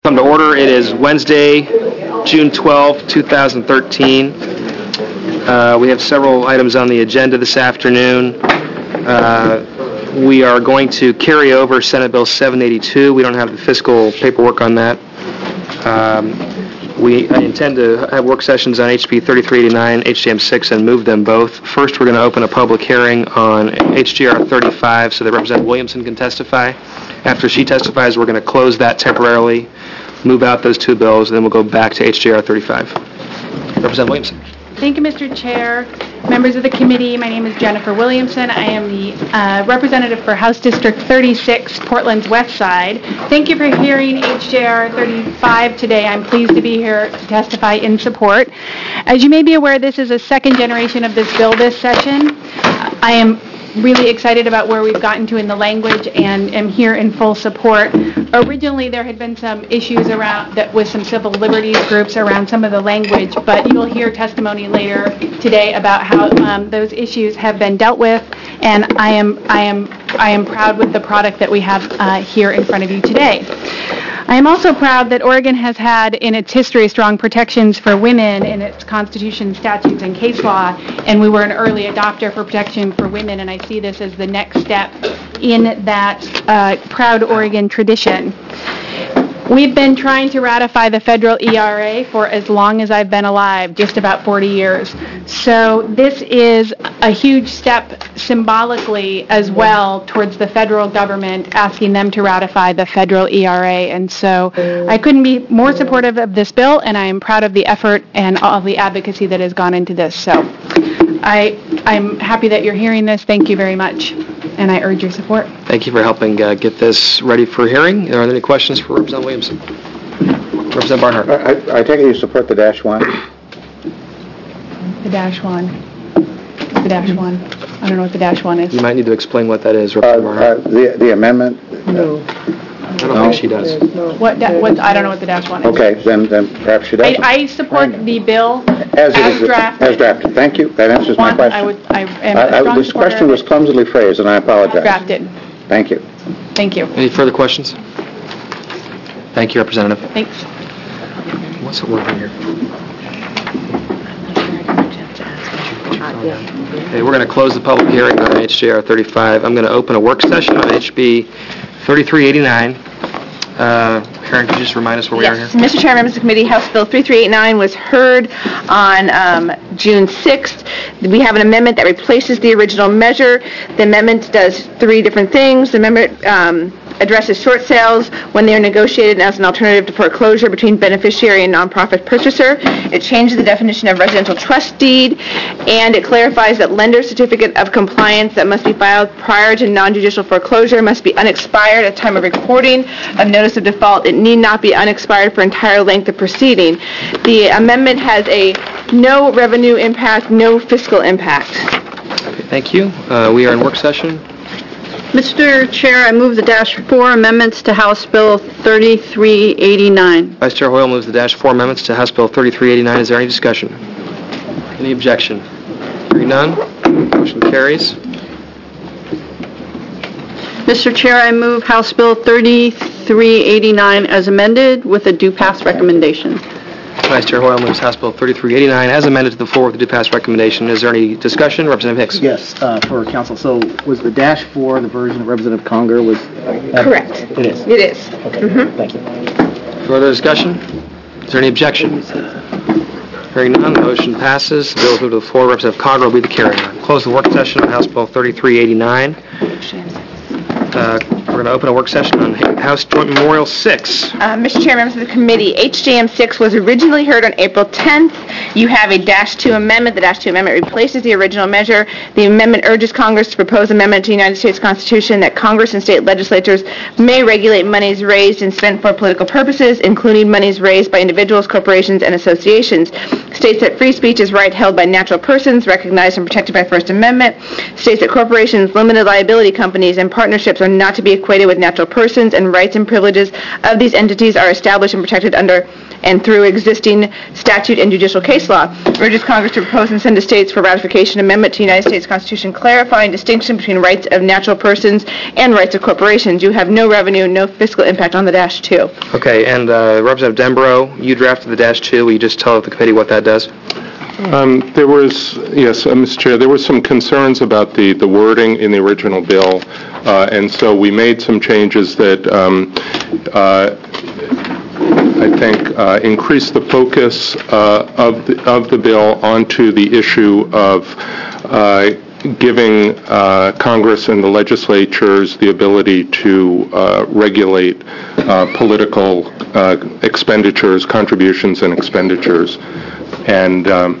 Come to order. It is Wednesday, June 12, 2013. We have several items on the agenda this afternoon. We are going to carry over Senate Bill 782. We don't have the fiscal paperwork on that. I intend to have work sessions on HB 3389, HJM 6, and move them both. First, we're going to open a public hearing on HJR 35 so that Representative Williamson can testify. After she testifies, we're going to close that temporarily, move out those two bills, and then we'll go back to HJR 35. Representative Williamson. Thank you, Mr. Chair. Members of the committee, my name is Jennifer Williamson. I am the representative for House District 36, Portland's West Side. Thank you for hearing HJR 35 today. I'm pleased to be here to testify in support. As you may be aware, this is a second generation of this bill this session. I am really excited about where we've gotten to in the language and am here in full support. Originally, there had been some issues around that with some civil liberties groups around some of the language, but you'll hear testimony later today about how those issues have been dealt with, and I am proud with the product that we have here in front of you today. I am also proud that Oregon has had in its history strong protections for women in its constitution, statutes, and case law, and we were an early adopter for protection for women, and I see this as the next step in that proud Oregon tradition. We've been trying to ratify the federal ERA for as long as I've been alive, just about 40 years. So this is a huge step symbolically as well towards the federal government asking them to ratify the federal ERA. And so I couldn't be more supportive of this bill, and I am proud of the effort and all the advocacy that has gone into this. So I'm happy that you're hearing this. Thank you very much, and I urge your support. Thank you for helping get this ready for hearing. Are there any questions for Representative Williamson? Representative Barnhart. I take it you support the dash one? The dash one. The dash one. I don't know what the dash one is. You might need to explain what that is, Representative Barnhart. The amendment? No. I don't think she does. What I don't know what the dash one is. Okay, then perhaps she doesn't. I support the bill as drafted. As drafted. Thank you. That answers my question. I am a strong this question was clumsily phrased, and I apologize. Drafted. Thank you. Thank you. Any further questions? Thank you, Representative. Thanks. What's the word here? Okay, we're going to close the public hearing on HJR 35. I'm going to open a work session on HB 3389. Karen, could you just remind us where we are here? Yes, Mr. Chair, members of the committee, House Bill 3389 was heard on June 6th. We have an amendment that replaces the original measure. The amendment does three different things. The amendment addresses short sales when they are negotiated as an alternative to foreclosure between beneficiary and nonprofit purchaser. It changes the definition of residential trust deed, and it clarifies that lender's certificate of compliance that must be filed prior to non-judicial foreclosure must be unexpired at time of recording of notice of default. It need not be unexpired for entire length of proceeding. The amendment has a no revenue impact, no fiscal impact. Okay, thank you. We are in work session. Mr. Chair, I move the Dash 4 amendments to House Bill 3389. Vice Chair Hoyle moves the Dash 4 amendments to House Bill 3389. Is there any discussion? Any objection? Hearing none, motion carries. Mr. Chair, I move House Bill 3389 as amended with a due pass recommendation. Vice Chair Hoyle moves House Bill 3389 as amended to the floor with the due pass recommendation. Is there any discussion? Representative Hicks. Yes, for council. So was the Dash 4 the version of Representative Conger? Correct. It is? It is. Okay, Thank you. Further discussion? Is there any objection? Hearing none, the motion passes. The bill is moved to the floor. Representative Conger will be the carrier. Close the work session on House Bill 3389. We're going to open a work session on House Joint Memorial 6. Mr. Chair, members of the committee, HJM 6 was originally heard on April 10th. You have a Dash 2 amendment. The Dash 2 amendment replaces the original measure. The amendment urges Congress to propose an amendment to the United States Constitution that Congress and state legislatures may regulate monies raised and spent for political purposes, including monies raised by individuals, corporations, and associations. States that free speech is right held by natural persons, recognized and protected by First Amendment. States that corporations, limited liability companies, and partnerships are not to be equated with natural persons and rights and privileges of these entities are established and protected under and through existing statute and judicial case law. Urges Congress to propose and send to states for ratification amendment to the United States Constitution clarifying distinction between rights of natural persons and rights of corporations. You have no revenue, no fiscal impact on the -2. Okay, and Representative Denbrough, you drafted the -2. Will you just tell the committee what that does? There was, yes, Mr. Chair, there were some concerns about the wording in the original bill, and so we made some changes that I think increase the focus of the bill onto the issue of giving Congress and the legislatures the ability to regulate political expenditures, contributions and expenditures. And I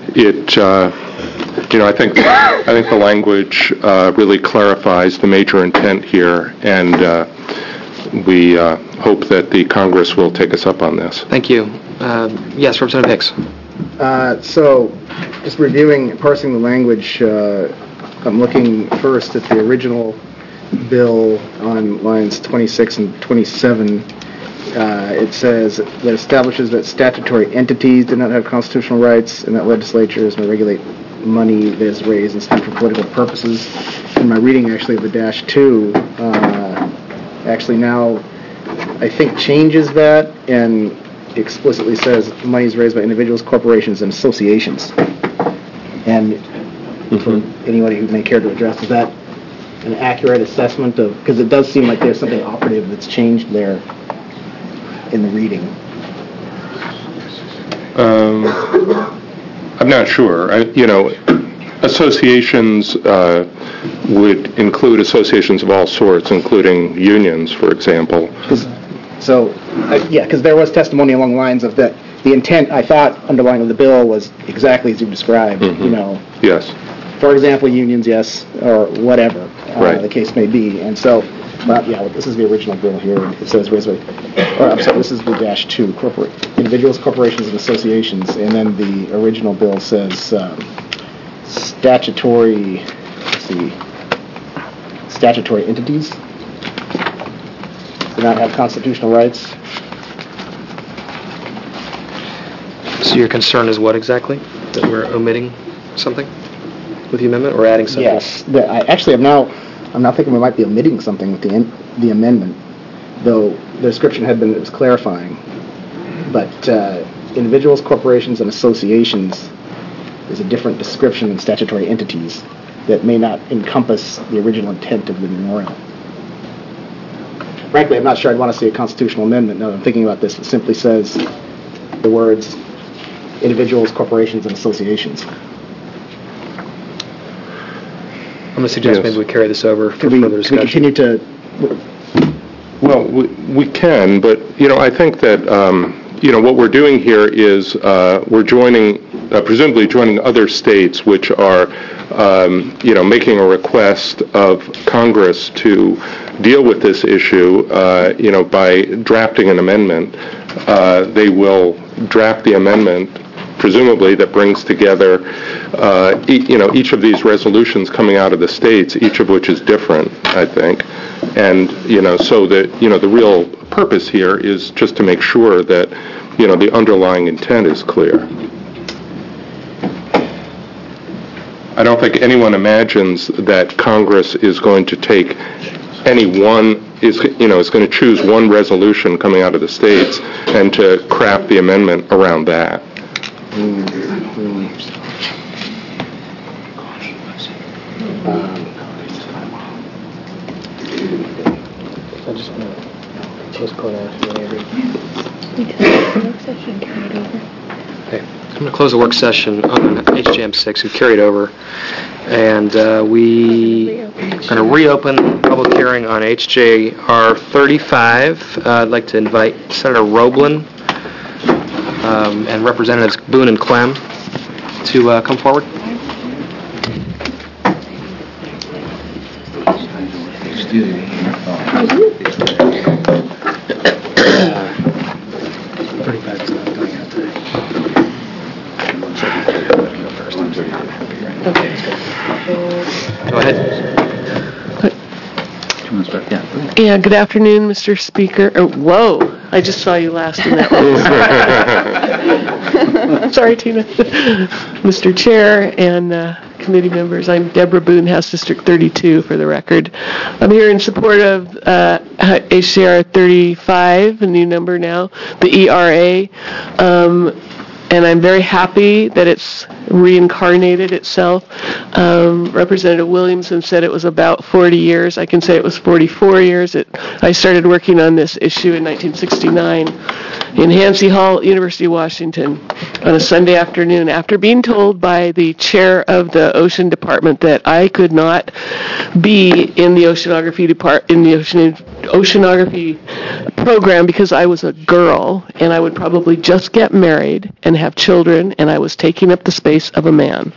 think the language really clarifies the major intent here, and we hope that the Congress will take us up on this. Thank you. Yes, Representative Hicks. So, just reviewing and parsing the language, I'm looking first at the original bill on lines 26 and 27. It says that establishes that statutory entities do not have constitutional rights and that legislatures may regulate money that is raised and spent for political purposes. In my reading, actually, of the -2, actually now, I think changes that and explicitly says money is raised by individuals, corporations, and associations. And for anybody who may care to address, is that an accurate assessment of, because it does seem like there's something operative that's changed there in the reading. I'm not sure. Associations would include associations of all sorts, including unions, for example. So, because there was testimony along the lines of that the intent, I thought, underlying of the bill was exactly as you described, Yes. For example, unions, yes, or whatever Right. the case may be. And so, this is the original bill here. It says raised by, I'm sorry, this is the -2, individuals, corporations, and associations. And then the original bill says statutory entities do not have constitutional rights. So your concern is what exactly? That we're omitting something with the amendment or adding something? Yes. I'm now thinking we might be omitting something with the amendment, though the description had been, it was clarifying. But individuals, corporations, and associations is a different description than statutory entities that may not encompass the original intent of the memorial. Frankly, I'm not sure I'd want to see a constitutional amendment now that I'm thinking about this that simply says the words individuals, corporations, and associations. I'm going to suggest maybe we carry this over for further discussion. Can we continue to... Well, we can, but, I think that, what we're doing here is we're presumably joining other states which are, making a request of Congress to deal with this issue, by drafting an amendment. They will draft the amendment, presumably, that brings together, each of these resolutions coming out of the states, each of which is different, I think. And, so that, the real purpose here is just to make sure that, the underlying intent is clear. I don't think anyone imagines that Congress is going to take is going to choose one resolution coming out of the states and to craft the amendment around that. Okay. I'm going to close the work session on HJM 6. We carried over, and we are going to reopen the public hearing on HJR 35. I'd like to invite Senator Roblin and Representatives Boone and Clem to come forward. Go ahead. Yeah, good afternoon, Mr. Speaker. Oh, whoa, I just saw you last in that list. Sorry, Tina. Mr. Chair and committee members, I'm Deborah Boone, House District 32, for the record. I'm here in support of HJR 35, a new number now, the ERA. And I'm very happy that it's reincarnated itself. Representative Williamson said it was about 40 years. I can say it was 44 years. I started working on this issue in 1969 in Hansey Hall, University of Washington, on a Sunday afternoon after being told by the chair of the ocean department that I could not be in the oceanography program because I was a girl and I would probably just get married and have children, and I was taking up the space of a man.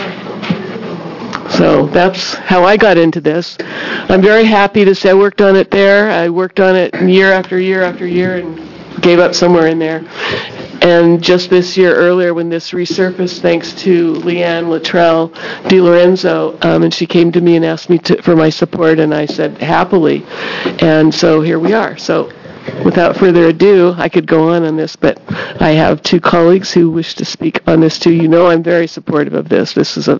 So that's how I got into this. I'm very happy to say I worked on it there. I worked on it year after year after year and gave up somewhere in there. And just this year earlier when this resurfaced, thanks to Leanne Luttrell DiLorenzo, and she came to me and asked me for my support, and I said happily. And so here we are. So without further ado, I could go on this, but I have two colleagues who wish to speak on this too. You know I'm very supportive of this. This is a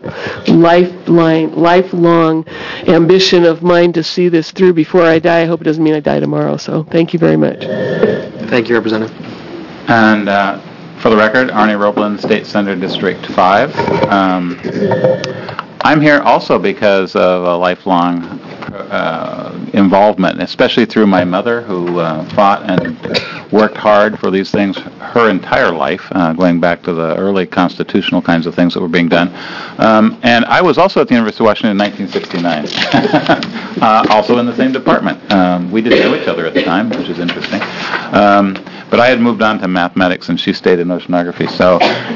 lifelong ambition of mine to see this through before I die. I hope it doesn't mean I die tomorrow. So thank you very much. Thank you, Representative. And for the record, Arnie Roeblen, State Senator, District 5. I'm here also because of a lifelong involvement, especially through my mother, who fought and worked hard for these things her entire life, going back to the early constitutional kinds of things that were being done. And I was also at the University of Washington in 1969, also in the same department. We didn't know each other at the time, which is interesting. But I had moved on to mathematics, and she stayed in oceanography. So,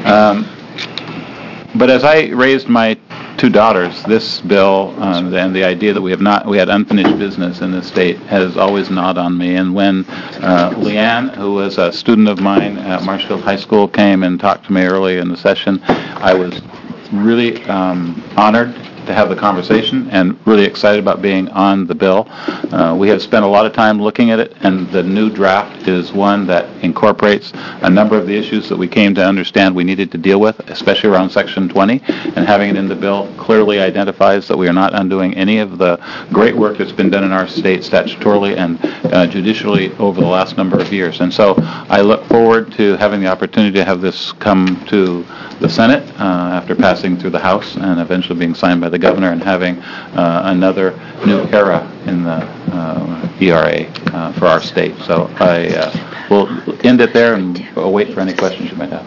but as I raised my two daughters, this bill and the idea that we had unfinished business in this state has always gnawed on me. And when Leanne, who was a student of mine at Marshfield High School, came and talked to me early in the session, I was really honored to have the conversation and really excited about being on the bill. We have spent a lot of time looking at it, and the new draft is one that incorporates a number of the issues that we came to understand we needed to deal with, especially around Section 20, and having it in the bill clearly identifies that we are not undoing any of the great work that's been done in our state statutorily and judicially over the last number of years. And so I look forward to having the opportunity to have this come to the Senate after passing through the House and eventually being signed by the governor and having another new era in the ERA for our state. So I will end it there and wait for any questions you might have.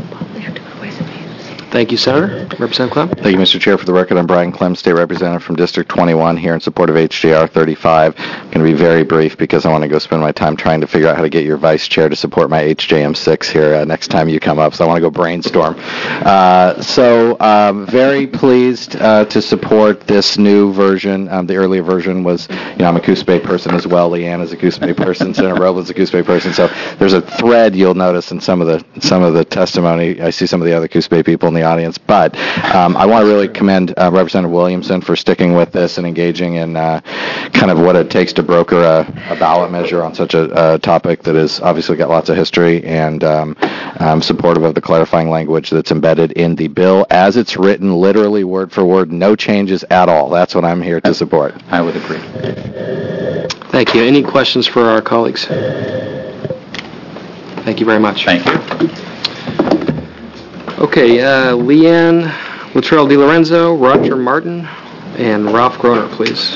Thank you, Senator. Representative Clem. Thank you, Mr. Chair. For the record, I'm Brian Clem, State Representative from District 21, here in support of HJR 35. I'm going to be very brief because I want to go spend my time trying to figure out how to get your Vice Chair to support my HJM 6 here next time you come up, so I want to go brainstorm. Very pleased to support this new version. The earlier version was, I'm a Coos Bay person as well. Leanne is a Coos Bay person. Senator Roeblen's a Coos Bay person. So there's a thread you'll notice in some of the testimony. I see some of the other Coos Bay people in the audience, but I want to really commend Representative Williamson for sticking with this and engaging in kind of what it takes to broker a ballot measure on such a topic that has obviously got lots of history, and I'm supportive of the clarifying language that's embedded in the bill as it's written, literally word for word, no changes at all. That's what I'm here to support. I would agree. Thank you. Any questions for our colleagues? Thank you very much. Thank you. Okay, Leanne Luttrell DiLorenzo, Roger Martin, and Ralph Groner, please.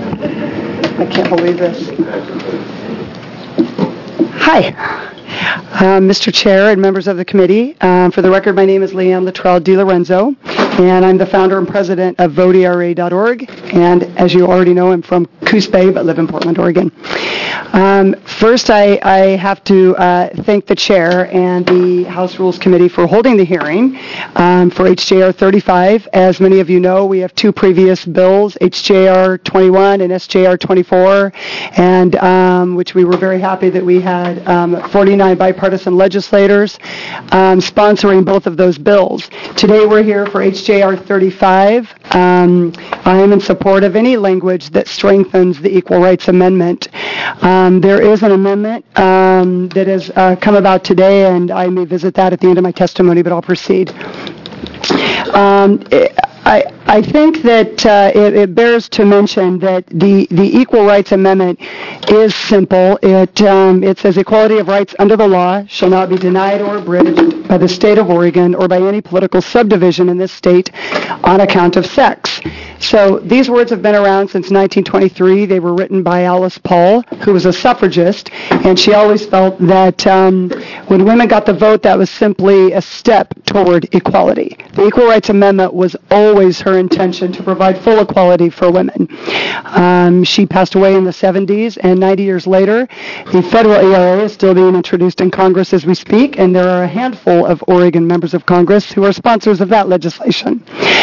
I can't believe this. Hi. Mr. Chair and members of the committee, for the record, my name is Leanne Luttrell DiLorenzo, and I'm the founder and president of VoteERA.org, and as you already know, I'm from Coos Bay, but live in Portland, Oregon. First, I have to thank the chair and the House Rules Committee for holding the hearing for HJR 35. As many of you know, we have two previous bills, HJR 21 and SJR 24, and which we were very happy that we had 49 bipartisan legislators sponsoring both of those bills. Today we're here for HJR 35. I am in support of any language that strengthens the Equal Rights Amendment. There is an amendment that has come about today, and I may visit that at the end of my testimony, but I'll proceed. I think that it bears to mention that the Equal Rights Amendment is simple. It says equality of rights under the law shall not be denied or abridged by the state of Oregon or by any political subdivision in this state on account of sex. So these words have been around since 1923. They were written by Alice Paul, who was a suffragist, and she always felt that when women got the vote, that was simply a step toward equality. The Equal Rights Amendment was always her intention to provide full equality for women. She passed away in the 70s, and 90 years later, the federal ERA is still being introduced in Congress as we speak, and there are a handful of Oregon members of Congress who are sponsors of that legislation.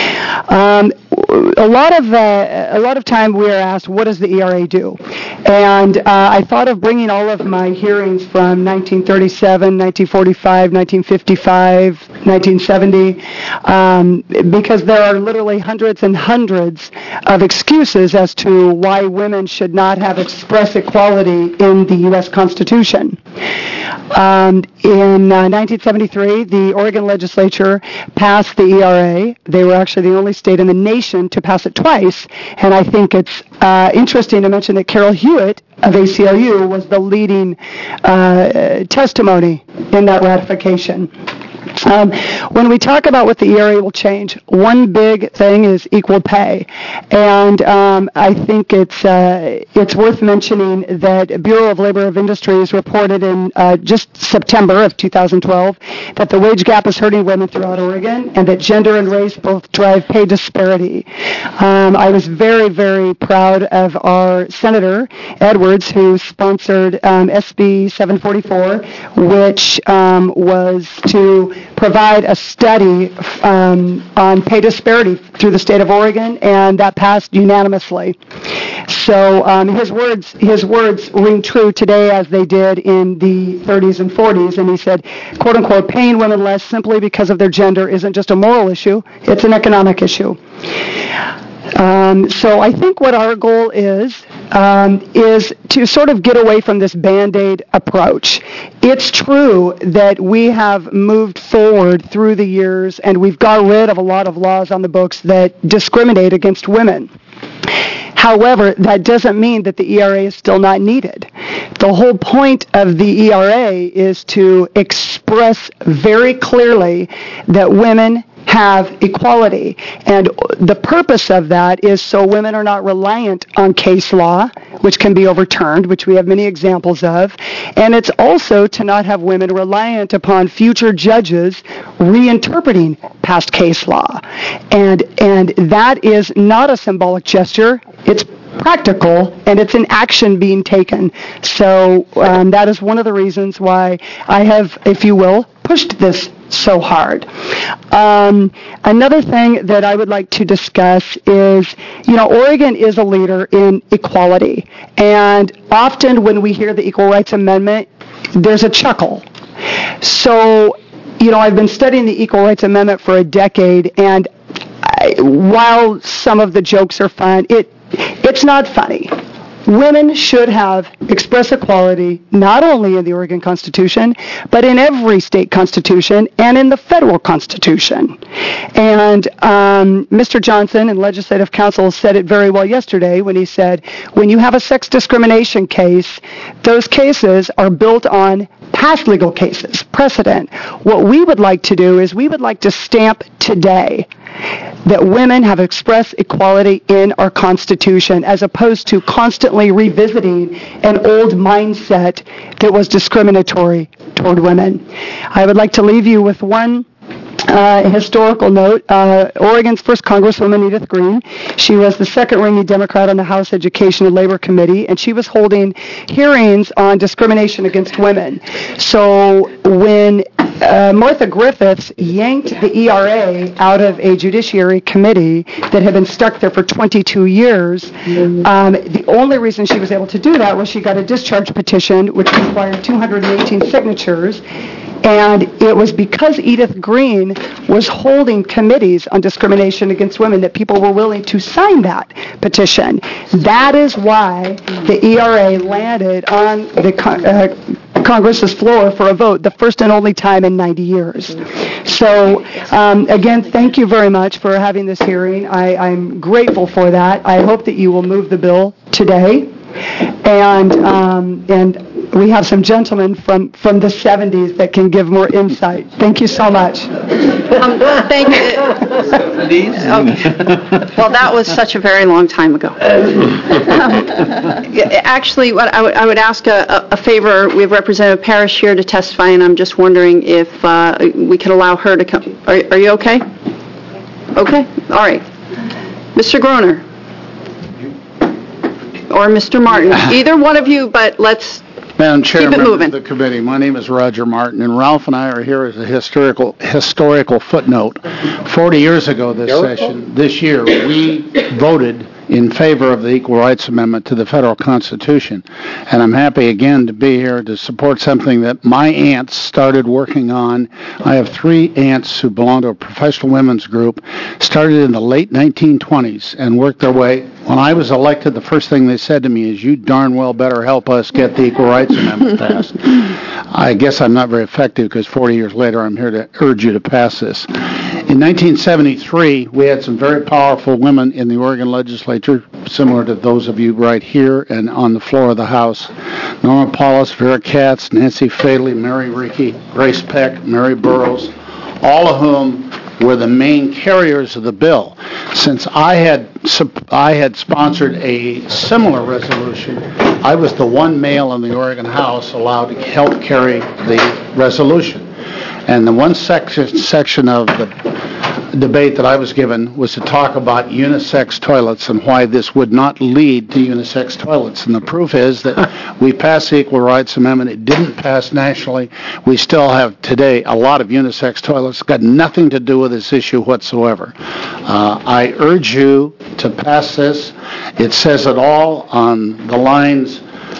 A lot of time we are asked, what does the ERA do? And I thought of bringing all of my hearings from 1937, 1945, 1955, 1970, because there are literally hundreds and hundreds of excuses as to why women should not have express equality in the U.S. Constitution. In 1973, the Oregon legislature passed the ERA. They were actually the only state in the nation to pass it twice, and I think it's interesting to mention that Carol Hewitt of ACLU was the leading testimony in that ratification. When we talk about what the ERA will change, one big thing is equal pay, and I think it's worth mentioning that Bureau of Labor of Industries reported in just September of 2012 that the wage gap is hurting women throughout Oregon, and that gender and race both drive pay disparity. I was very, very proud of our Senator Edwards, who sponsored SB 744, which was to provide a study on pay disparity through the state of Oregon, and that passed unanimously. So his words ring true today as they did in the 30s and 40s, and he said, quote unquote, paying women less simply because of their gender isn't just a moral issue, it's an economic issue. So I think what our goal is to sort of get away from this Band-Aid approach. It's true that we have moved forward through the years, and we've got rid of a lot of laws on the books that discriminate against women. However, that doesn't mean that the ERA is still not needed. The whole point of the ERA is to express very clearly that women have equality. And the purpose of that is so women are not reliant on case law, which can be overturned, which we have many examples of. And it's also to not have women reliant upon future judges reinterpreting past case law. And that is not a symbolic gesture. It's practical, and it's an action being taken. So that is one of the reasons why I have, if you will, pushed this so hard. Another thing that I would like to discuss is, Oregon is a leader in equality, and often when we hear the Equal Rights Amendment, there's a chuckle. So, I've been studying the Equal Rights Amendment for a decade, and while some of the jokes are fun, it's not funny. Women should have express equality not only in the Oregon Constitution, but in every state constitution and in the federal Constitution. And Mr. Johnson in Legislative Council said it very well yesterday when he said, when you have a sex discrimination case, those cases are built on past legal cases, precedent. What we would like to do is we would like to stamp today that women have express equality in our Constitution, as opposed to constantly revisiting an old mindset that was discriminatory toward women. I would like to leave you with one historical note. Oregon's first Congresswoman, Edith Green. She was the second reigning Democrat on the House Education and Labor Committee, and she was holding hearings on discrimination against women. So when Martha Griffiths yanked the ERA out of a judiciary committee that had been stuck there for 22 years, the only reason she was able to do that was she got a discharge petition, which required 218 signatures. And it was because Edith Green was holding committees on discrimination against women that people were willing to sign that petition. That is why the ERA landed on the Congress's floor for a vote, the first and only time in 90 years. So, again, thank you very much for having this hearing. I'm grateful for that. I hope that you will move the bill today. And we have some gentlemen from the 70s that can give more insight. Thank you so much. Thank you. Well, that was such a very long time ago. Actually, what I would ask a favor. We have Representative Parrish here to testify, and I'm just wondering if we could allow her to come. Are you okay? Okay. All right. Mr. Groner. Or Mr. Martin. Either one of you, but let's Madam Chair, keep it members moving. of the committee, my name is Roger Martin, and Ralph and I are here as a historical footnote. 40 years ago this year, we voted in favor of the Equal Rights Amendment to the federal Constitution. And I'm happy again to be here to support something that my aunts started working on. I have 3 aunts who belong to a professional women's group, started in the late 1920s and worked their way. When I was elected, the first thing they said to me is, you darn well better help us get the Equal Rights Amendment passed. I guess I'm not very effective because 40 years later I'm here to urge you to pass this. In 1973, we had some very powerful women in the Oregon legislature, similar to those of you right here and on the floor of the House. Norma Paulus, Vera Katz, Nancy Faley, Mary Rickey, Grace Peck, Mary Burroughs, all of whom were the main carriers of the bill. Since I had sponsored a similar resolution, I was the one male in the Oregon House allowed to help carry the resolution. And the one section of the debate that I was given was to talk about unisex toilets and why this would not lead to unisex toilets. And the proof is that we passed the Equal Rights Amendment. It didn't pass nationally. We still have today a lot of unisex toilets. It's got nothing to do with this issue whatsoever. I urge you to pass this. It says it all on the lines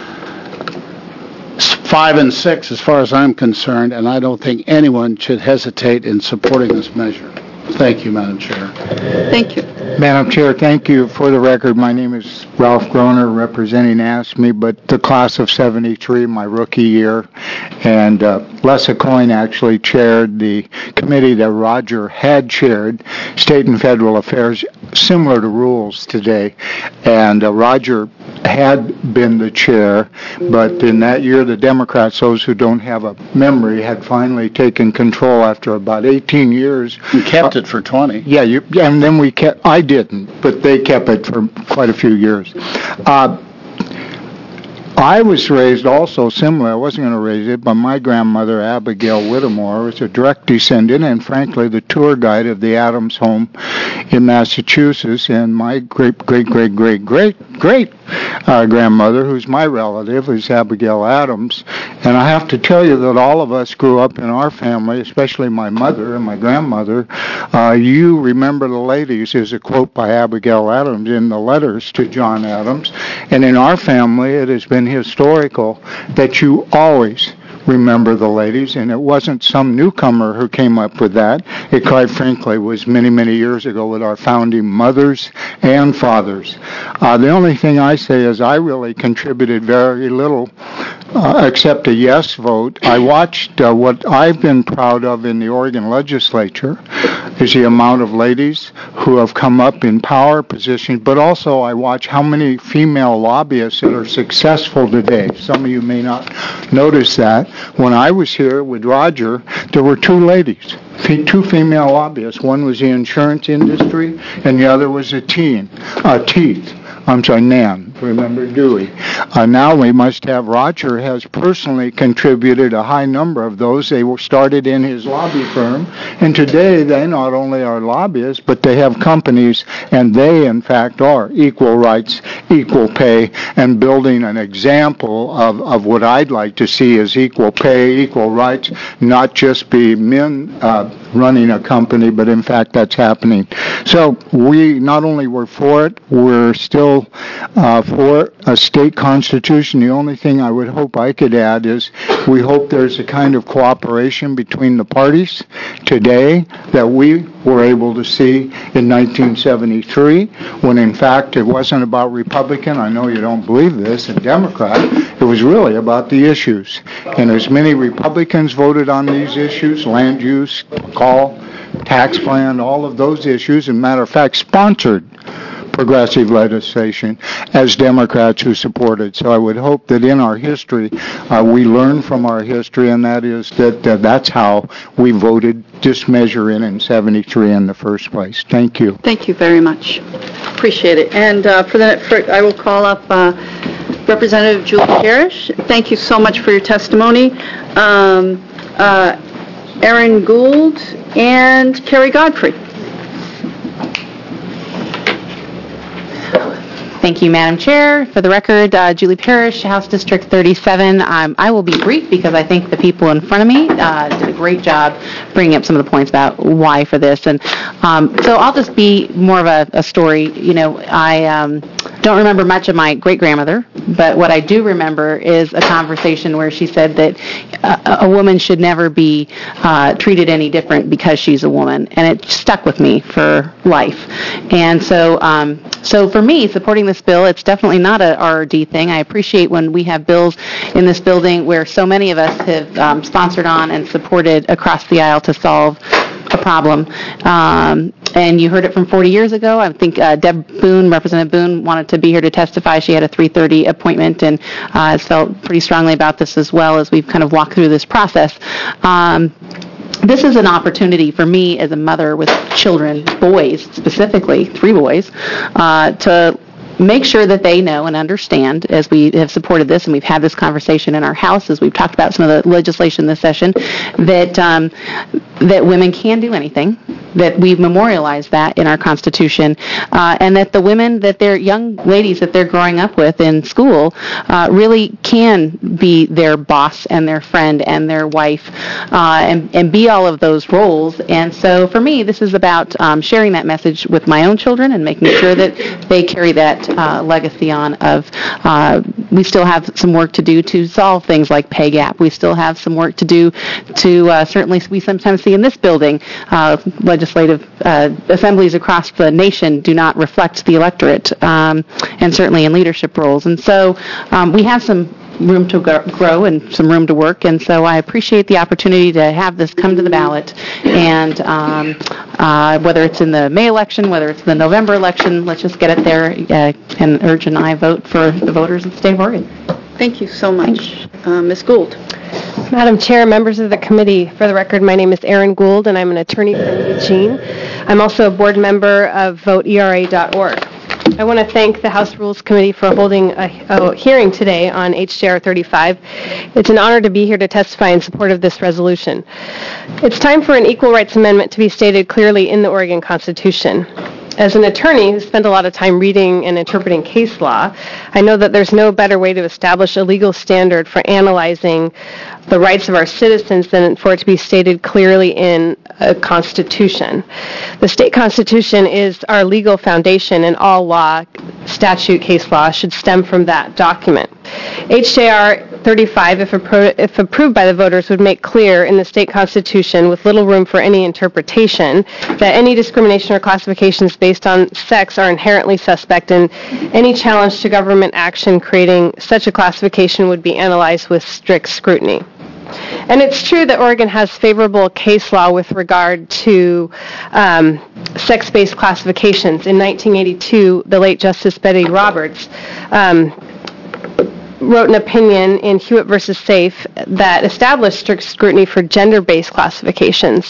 5 and 6 as far as I'm concerned, and I don't think anyone should hesitate in supporting this measure. Thank you, Madam Chair. Thank you. Madam Chair, thank you. For the record, my name is Ralph Groner, representing ASME, but the class of 73, my rookie year, and Les Aucoin actually chaired the committee that Roger had chaired, State and Federal Affairs, similar to rules today, and Roger had been the chair, but in that year the Democrats, those who don't have a memory, had finally taken control after about 18 years. You kept it for 20. Yeah, and then we kept, I didn't, but they kept it for quite a few years. I was raised also similar. I wasn't going to raise it, but my grandmother, Abigail Whittemore, was a direct descendant and, frankly, the tour guide of the Adams home in Massachusetts. And my great-great-great-great-grandmother, who's my relative, is Abigail Adams. And I have to tell you that all of us grew up in our family, especially my mother and my grandmother. You remember the ladies is a quote by Abigail Adams in the letters to John Adams. And in our family, it has been historical that you always remember the ladies, and it wasn't some newcomer who came up with that. It, quite frankly, was many, many years ago with our founding mothers and fathers. The only thing I say is I really contributed very little accept a yes vote. I watched what I've been proud of in the Oregon legislature is the amount of ladies who have come up in power positions, but also I watch how many female lobbyists that are successful today. Some of you may not notice that. When I was here with Roger, there were two ladies, two female lobbyists. One was the insurance industry, and the other was Nan. Remember Dewey. Now we must have, Roger has personally contributed a high number of those. They were started in his lobby firm, and today they not only are lobbyists, but they have companies, and they in fact are equal rights, equal pay, and building an example of what I'd like to see as equal pay, equal rights, not just be men running a company, but in fact that's happening. So we not only were for it, we're still for a state constitution. The only thing I would hope I could add is we hope there's a kind of cooperation between the parties today that we were able to see in 1973, when in fact it wasn't about Republican, I know you don't believe this, and Democrat. It was really about the issues. And as many Republicans voted on these issues, land use, call, tax plan, all of those issues, and matter of fact, sponsored progressive legislation as Democrats who supported. So I would hope that in our history, we learn from our history, and that is that that's how we voted this measure in 73 in the first place. Thank you. Thank you very much. Appreciate it. And I will call up Representative Julie Parrish. Thank you so much for your testimony. Aaron Gould and Carrie Godfrey. Thank you, Madam Chair. For the record, Julie Parrish, House District 37. I will be brief because I think the people in front of me did a great job bringing up some of the points about why for this. And so I'll just be more of a story. You know, I don't remember much of my great-grandmother, but what I do remember is a conversation where she said that a woman should never be treated any different because she's a woman, and it stuck with me for life. And so for me, supporting this bill, it's definitely not a RRD thing. I appreciate when we have bills in this building where so many of us have sponsored on and supported across the aisle to solve a problem. And you heard it from 40 years ago. I think Representative Boone wanted to be here to testify. She had a 3:30 appointment and has felt pretty strongly about this as well as we've kind of walked through this process. This is an opportunity for me as a mother with children, boys specifically, 3 boys, to make sure that they know and understand, as we have supported this and we've had this conversation in our house as we've talked about some of the legislation this session, that women can do anything, that we've memorialized that in our Constitution, and that the women that they're young ladies that they're growing up with in school really can be their boss and their friend and their wife and be all of those roles. And so for me, this is about sharing that message with my own children and making sure that they carry that legacy on of we still have some work to do to solve things like pay gap. We still have some work to do to certainly we sometimes see in this building legislative assemblies across the nation do not reflect the electorate, and certainly in leadership roles. And so we have some room to grow and some room to work, and so I appreciate the opportunity to have this come to the ballot, and whether it's in the May election, whether it's the November election, let's just get it there and urge an aye vote for the voters of the state of Oregon. Thank you so much. Ms. Gould. Madam Chair, members of the committee, for the record, my name is Erin Gould, and I'm an attorney from Eugene. I'm also a board member of VoteERA.org. I want to thank the House Rules Committee for holding a hearing today on HJR 35. It's an honor to be here to testify in support of this resolution. It's time for an equal rights amendment to be stated clearly in the Oregon Constitution. As an attorney who spent a lot of time reading and interpreting case law, I know that there's no better way to establish a legal standard for analyzing the rights of our citizens than for it to be stated clearly in a constitution. The state constitution is our legal foundation, and all law, statute, case law should stem from that document. HJR 35, if approved by the voters, would make clear in the state constitution, with little room for any interpretation, that any discrimination or classifications based on sex are inherently suspect, and any challenge to government action creating such a classification would be analyzed with strict scrutiny. And it's true that Oregon has favorable case law with regard to sex-based classifications. In 1982, the late Justice Betty Roberts wrote an opinion in Hewitt v. Safe that established strict scrutiny for gender-based classifications.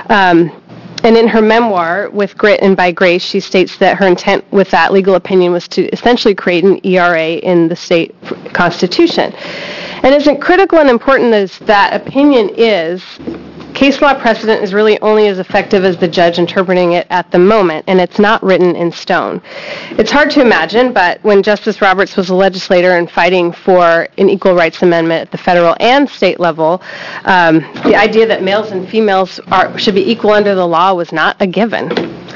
And in her memoir, With Grit and by Grace, she states that her intent with that legal opinion was to essentially create an ERA in the state constitution. And as critical and important as that opinion is, case law precedent is really only as effective as the judge interpreting it at the moment, and it's not written in stone. It's hard to imagine, but when Justice Roberts was a legislator and fighting for an equal rights amendment at the federal and state level, the idea that males and females should be equal under the law was not a given.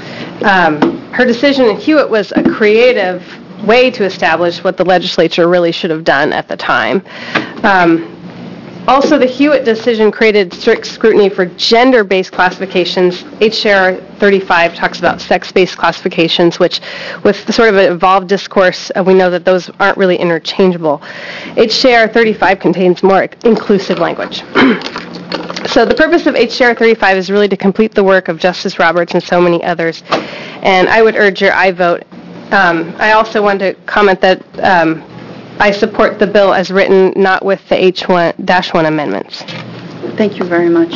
Her decision in Hewitt was a creative way to establish what the legislature really should have done at the time. Also, the Hewitt decision created strict scrutiny for gender-based classifications. H.J.R. 35 talks about sex-based classifications, which, with sort of an evolved discourse, we know that those aren't really interchangeable. H.J.R. 35 contains more inclusive language. So the purpose of H.J.R. 35 is really to complete the work of Justice Roberts and so many others, and I would urge your aye vote. I also want to comment that I support the bill as written, not with the H-1 amendments. Thank you very much.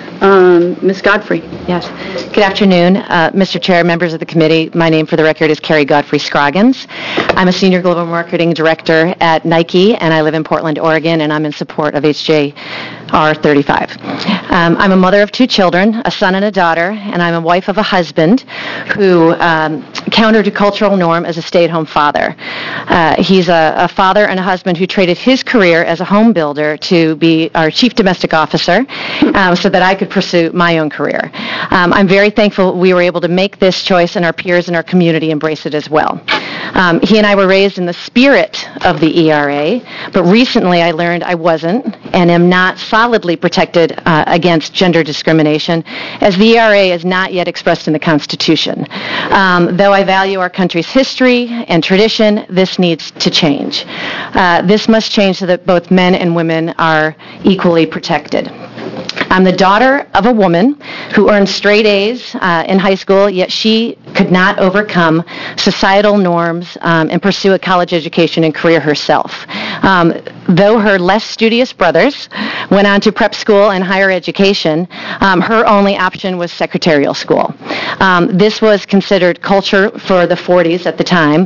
Ms. Godfrey. Yes. Good afternoon, Mr. Chair, members of the committee. My name for the record is Carrie Godfrey Scroggins. I'm a Senior Global Marketing Director at Nike, and I live in Portland, Oregon, and I'm in support of HJR 35. I'm a mother of 2 children, a son and a daughter, and I'm a wife of a husband who countered a cultural norm as a stay-at-home father. He's a father and a husband who traded his career as a home builder to be our chief domestic officer so that I could pursue my own career. I'm very thankful we were able to make this choice, and our peers in our community embrace it as well. He and I were raised in the spirit of the ERA, but recently I learned I wasn't and am not solidly protected against gender discrimination, as the ERA is not yet expressed in the Constitution. Though I value our country's history and tradition, this needs to change. This must change so that both men and women are equally protected. I'm the daughter of a woman who earned straight A's in high school, yet she could not overcome societal norms and pursue a college education and career herself. Though her less studious brothers went on to prep school and higher education, her only option was secretarial school. This was considered culture for the 40s at the time.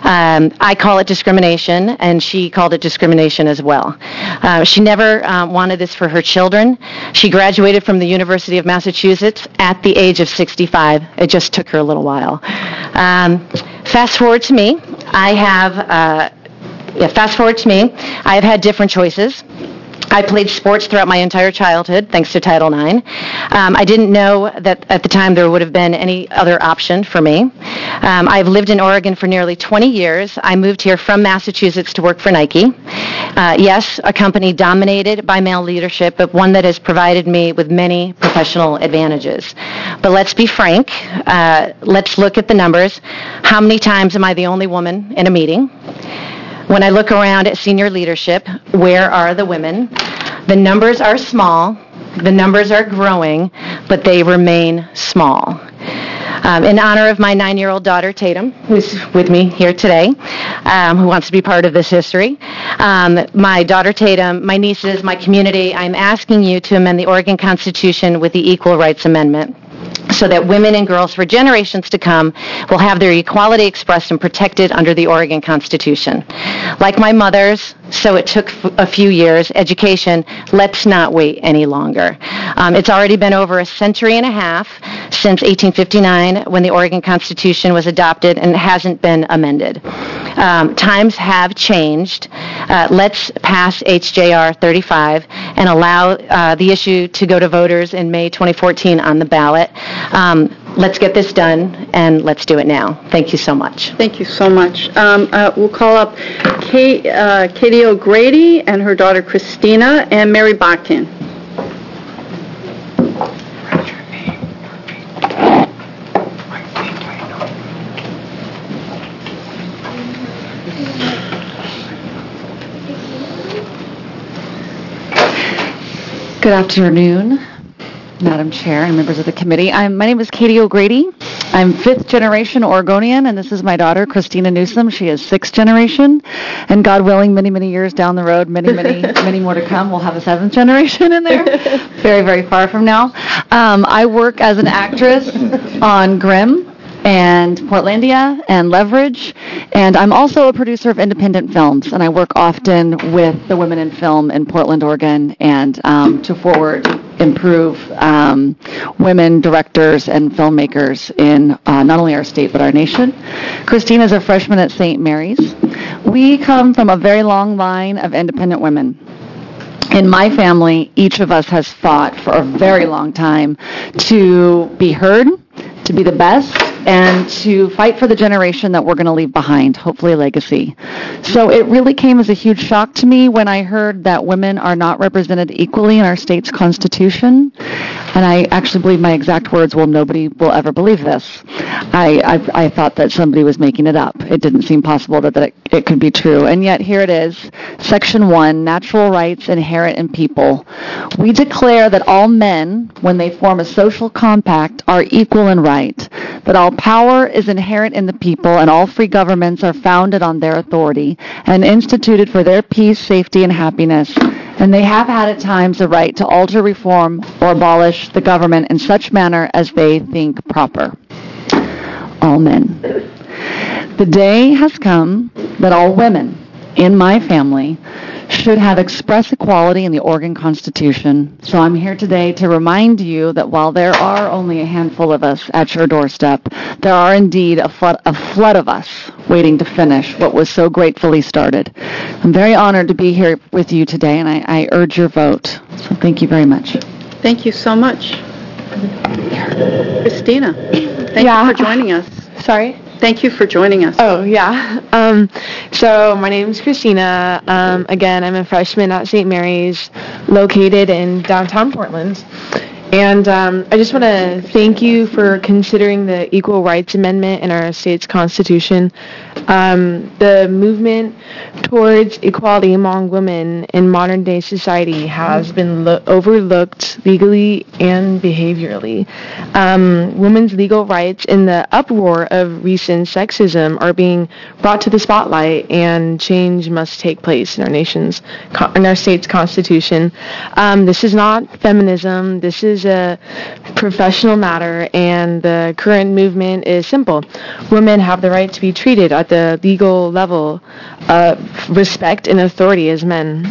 I call it discrimination, and she called it discrimination as well. She never wanted this for her children. She graduated from the University of Massachusetts at the age of 65. It just took her a little while. Fast forward to me. I have had different choices. I played sports throughout my entire childhood, thanks to Title IX. I didn't know that at the time there would have been any other option for me. I've lived in Oregon for nearly 20 years. I moved here from Massachusetts to work for Nike. Yes, a company dominated by male leadership, but one that has provided me with many professional advantages. But let's be frank. Let's look at the numbers. How many times am I the only woman in a meeting? When I look around at senior leadership, where are the women? The numbers are small, the numbers are growing, but they remain small. In honor of my 9-year-old daughter, Tatum, who's with me here today, who wants to be part of this history, my daughter Tatum, my nieces, my community, I'm asking you to amend the Oregon Constitution with the Equal Rights Amendment, so that women and girls for generations to come will have their equality expressed and protected under the Oregon Constitution. Like my mother's, so it took a few years. Education, let's not wait any longer. It's already been over a century and a half since 1859 when the Oregon Constitution was adopted, and it hasn't been amended. Times have changed. Let's pass HJR 35 and allow the issue to go to voters in May 2014 on the ballot. let's get this done, and let's do it now. Thank you so much. Thank you so much. We'll call up Katie O'Grady and her daughter Christina and Mary Botkin. Good afternoon, Madam Chair and members of the committee. My name is Katie O'Grady. I'm fifth generation Oregonian, and this is my daughter, Christina Newsom. She is sixth generation, and God willing, many, many years down the road, many more to come, we'll have a seventh generation in there, very, very far from now. I work as an actress on Grimm and Portlandia and Leverage, and I'm also a producer of independent films, and I work often with the Women in Film in Portland, Oregon, and to improve women directors and filmmakers in not only our state but our nation. Christine is a freshman at St. Mary's. We come from a very long line of independent women. In my family, each of us has fought for a very long time to be heard, to be the best, and to fight for the generation that we're going to leave behind, hopefully a legacy. So it really came as a huge shock to me when I heard that women are not represented equally in our state's constitution. And I actually believe my exact words, well, nobody will ever believe this. I thought that somebody was making it up. It didn't seem possible that it could be true. And yet here it is, Section 1, natural rights inherent in people. We declare that all men, when they form a social compact, are equal in right, that all power is inherent in the people, and all free governments are founded on their authority and instituted for their peace, safety, and happiness. And they have had at times the right to alter, reform, or abolish the government in such manner as they think proper. All men. The day has come that all women in my family should have express equality in the Oregon Constitution. So I'm here today to remind you that while there are only a handful of us at your doorstep, there are indeed a flood of us waiting to finish what was so gratefully started. I'm very honored to be here with you today, and I urge your vote. So thank you very much. Thank you so much. Christina, thank you for joining us. Sorry? Thank you for joining us. Oh, yeah. So my name is Christina. Again, I'm a freshman at St. Mary's, located in downtown Portland. And I just want to thank you for considering the Equal Rights Amendment in our state's constitution. The movement towards equality among women in modern-day society has been overlooked legally and behaviorally. Women's legal rights in the uproar of recent sexism are being brought to the spotlight, and change must take place in our state's constitution. This is not feminism. This is a professional matter, and the current movement is simple. Women have the right to be treated at the legal level of respect and authority as men.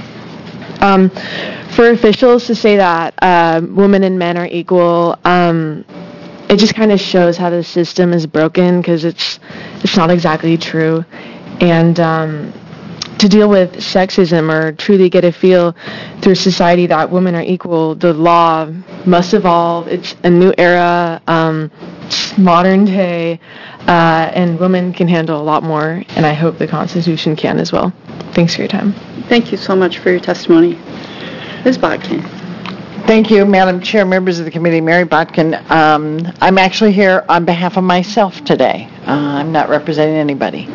For officials to say that women and men are equal, it just kind of shows how the system is broken, because it's not exactly true. And to deal with sexism or truly get a feel through society that women are equal, the law must evolve. It's a new era, modern day, and women can handle a lot more, and I hope the Constitution can as well. Thanks for your time. Thank you so much for your testimony. Ms. Botkin. Thank you, Madam Chair, members of the committee. Mary Botkin. I'm actually here on behalf of myself today. I'm not representing anybody.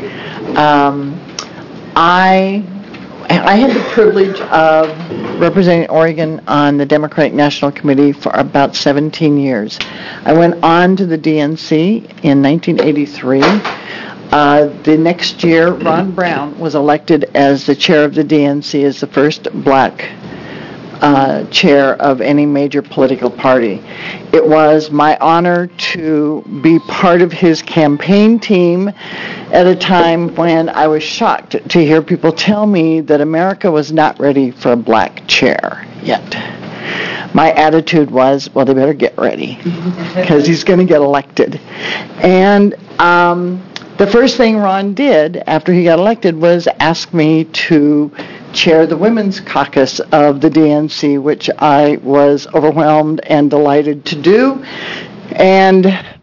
I had the privilege of representing Oregon on the Democratic National Committee for about 17 years. I went on to the DNC in 1983. The next year, Ron Brown was elected as the chair of the DNC, as the first black chair of any major political party. It was my honor to be part of his campaign team at a time when I was shocked to hear people tell me that America was not ready for a black chair yet. My attitude was, well, they better get ready, because he's going to get elected. And the first thing Ron did after he got elected was ask me to chair the Women's Caucus of the DNC, which I was overwhelmed and delighted to do. And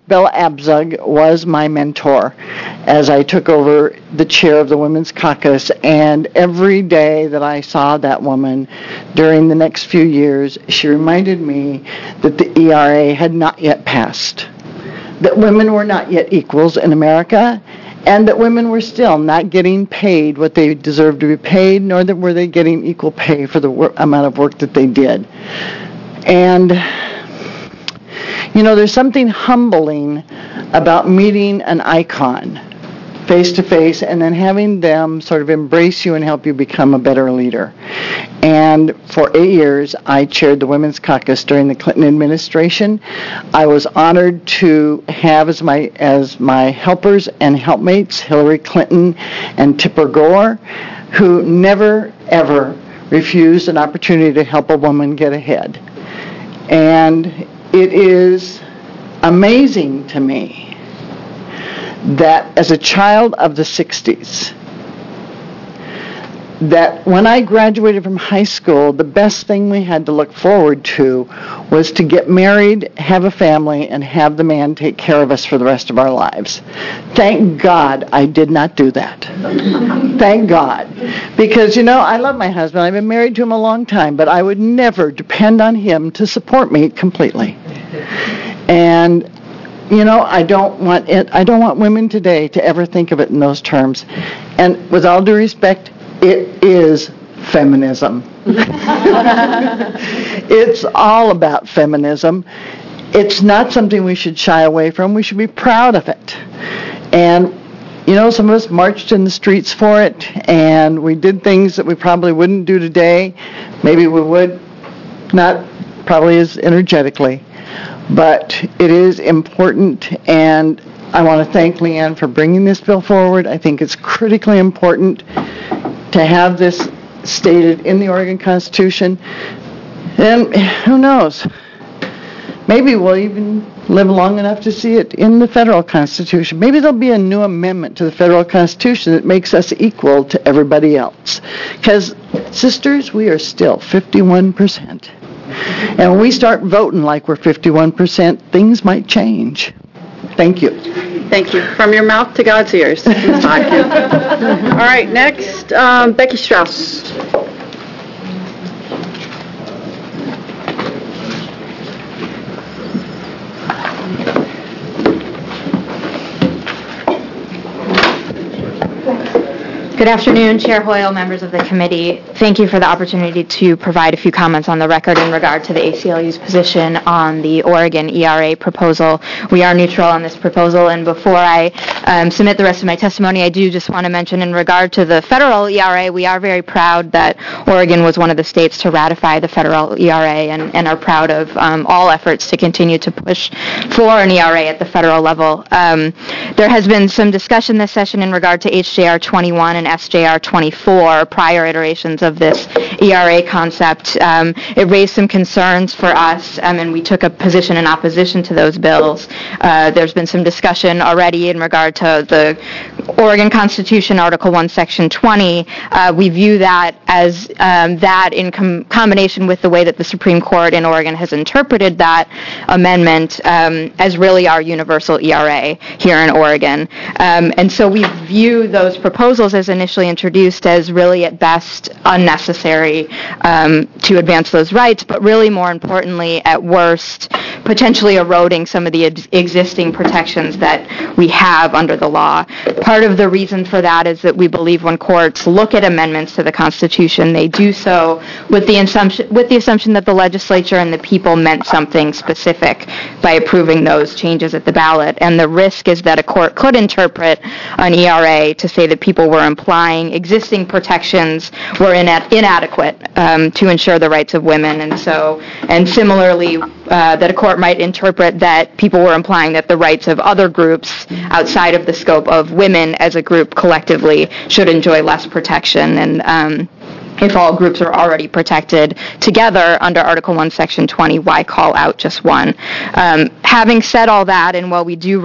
Bella Abzug was my mentor as I took over the chair of the Women's Caucus, and every day that I saw that woman during the next few years, she reminded me that the ERA had not yet passed, that women were not yet equals in America, and that women were still not getting paid what they deserved to be paid, nor that were they getting equal pay for the amount of work that they did. And, you know, there's something humbling about meeting an icon face to face and then having them sort of embrace you and help you become a better leader. And for 8 years, I chaired the Women's Caucus during the Clinton administration. I was honored to have as my helpers and helpmates Hillary Clinton and Tipper Gore, who never, ever refused an opportunity to help a woman get ahead. And it is amazing to me that as a child of the 60s, that when I graduated from high school, the best thing we had to look forward to was to get married, have a family, and have the man take care of us for the rest of our lives. Thank God I did not do that. Thank God. Because, you know, I love my husband. I've been married to him a long time, but I would never depend on him to support me completely. And you know, I don't want women today to ever think of it in those terms. And with all due respect, it is feminism. It's all about feminism. It's not something we should shy away from. We should be proud of it. And, you know, some of us marched in the streets for it, and we did things that we probably wouldn't do today. Maybe we would, not probably as energetically. But it is important, and I want to thank Leanne for bringing this bill forward. I think it's critically important to have this stated in the Oregon Constitution. And who knows, maybe we'll even live long enough to see it in the federal Constitution. Maybe there'll be a new amendment to the federal Constitution that makes us equal to everybody else. Because, sisters, we are still 51%. And when we start voting like we're 51%, things might change. Thank you. Thank you. From your mouth to God's ears. All right, next, Becky Strauss. Good afternoon, Chair Hoyle, members of the committee. Thank you for the opportunity to provide a few comments on the record in regard to the ACLU's position on the Oregon ERA proposal. We are neutral on this proposal, and before I submit the rest of my testimony, I do just want to mention in regard to the federal ERA, we are very proud that Oregon was one of the states to ratify the federal ERA and are proud of all efforts to continue to push for an ERA at the federal level. There has been some discussion this session in regard to HJR 21 and SJR 24, prior iterations of this ERA concept. It raised some concerns for us, and we took a position in opposition to those bills. There's been some discussion already in regard to the Oregon Constitution, Article 1, Section 20. We view that as that in combination with the way that the Supreme Court in Oregon has interpreted that amendment as really our universal ERA here in Oregon. And so we view those proposals as initially introduced as really at best unnecessary to advance those rights, but really more importantly, at worst, potentially eroding some of the existing protections that we have under the law. Part of the reason for that is that we believe when courts look at amendments to the Constitution, they do so with the assumption that the legislature and the people meant something specific by approving those changes at the ballot. And the risk is that a court could interpret an ERA to say that people were implying existing protections were inadequate to ensure the rights of women. And similarly, that a court might interpret that people were implying that the rights of other groups outside of the scope of women as a group collectively should enjoy less protection. And if all groups are already protected together under Article 1, Section 20, why call out just one? Having said all that, and while we do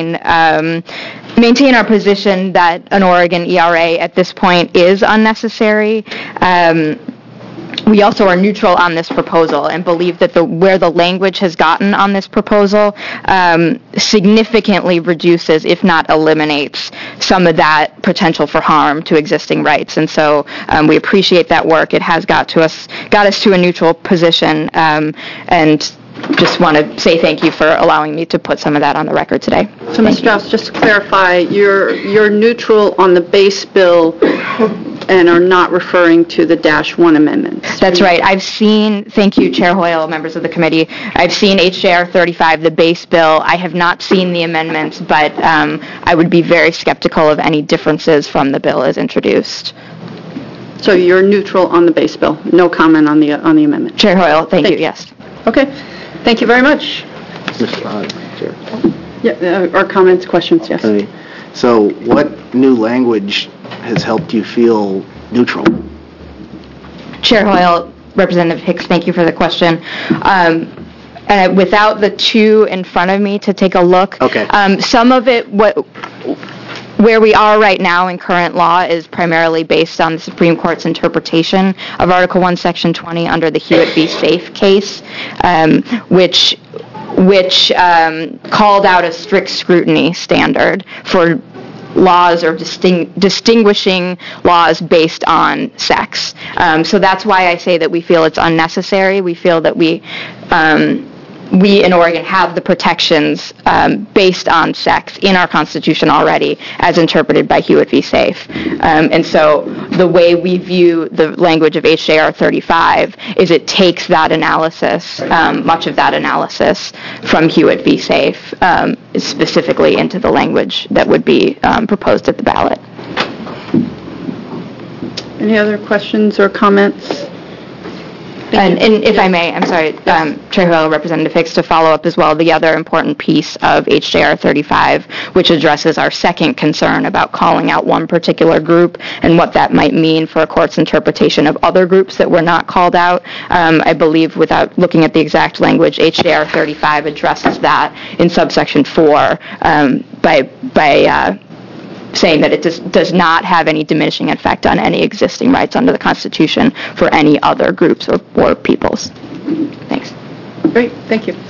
maintain our position that an Oregon ERA at this point is unnecessary, we also are neutral on this proposal and believe that where the language has gotten on this proposal significantly reduces, if not eliminates, some of that potential for harm to existing rights. And so we appreciate that work. It has got us to a neutral position, and just want to say thank you for allowing me to put some of that on the record today. So, Ms. Strauss, just to clarify, you're neutral on the base bill and are not referring to the -1 amendments. That's right. Thank you, Chair Hoyle, members of the committee. I've seen HJR 35, the base bill. I have not seen the amendments, but I would be very skeptical of any differences from the bill as introduced. So you're neutral on the base bill. No comment on the amendment. Chair Hoyle, thank you. Yes. Okay. Thank you very much. Chair. Yeah, our comments, questions, yes. So what new language has helped you feel neutral? Chair Hoyle, Representative Hicks, thank you for the question. Without the two in front of me to take a look, some of it, where we are right now in current law is primarily based on the Supreme Court's interpretation of Article 1, Section 20 under the Hewitt v. Safe case, which called out a strict scrutiny standard for laws or distinguishing laws based on sex. So that's why I say that we feel it's unnecessary. We feel that we in Oregon have the protections based on sex in our Constitution already, as interpreted by Hewitt v. Safe. And so the way we view the language of HJR 35 is it takes that analysis, much of that analysis from Hewitt v. Safe, specifically into the language that would be proposed at the ballot. Any other questions or comments? And if I may, I'm sorry, Chair Hoyle, Representative Hicks, to follow up as well, the other important piece of HJR 35, which addresses our second concern about calling out one particular group and what that might mean for a court's interpretation of other groups that were not called out. I believe, without looking at the exact language, HJR 35 addresses that in subsection 4 by saying that it does not have any diminishing effect on any existing rights under the Constitution for any other groups or peoples. Thanks. Great, thank you.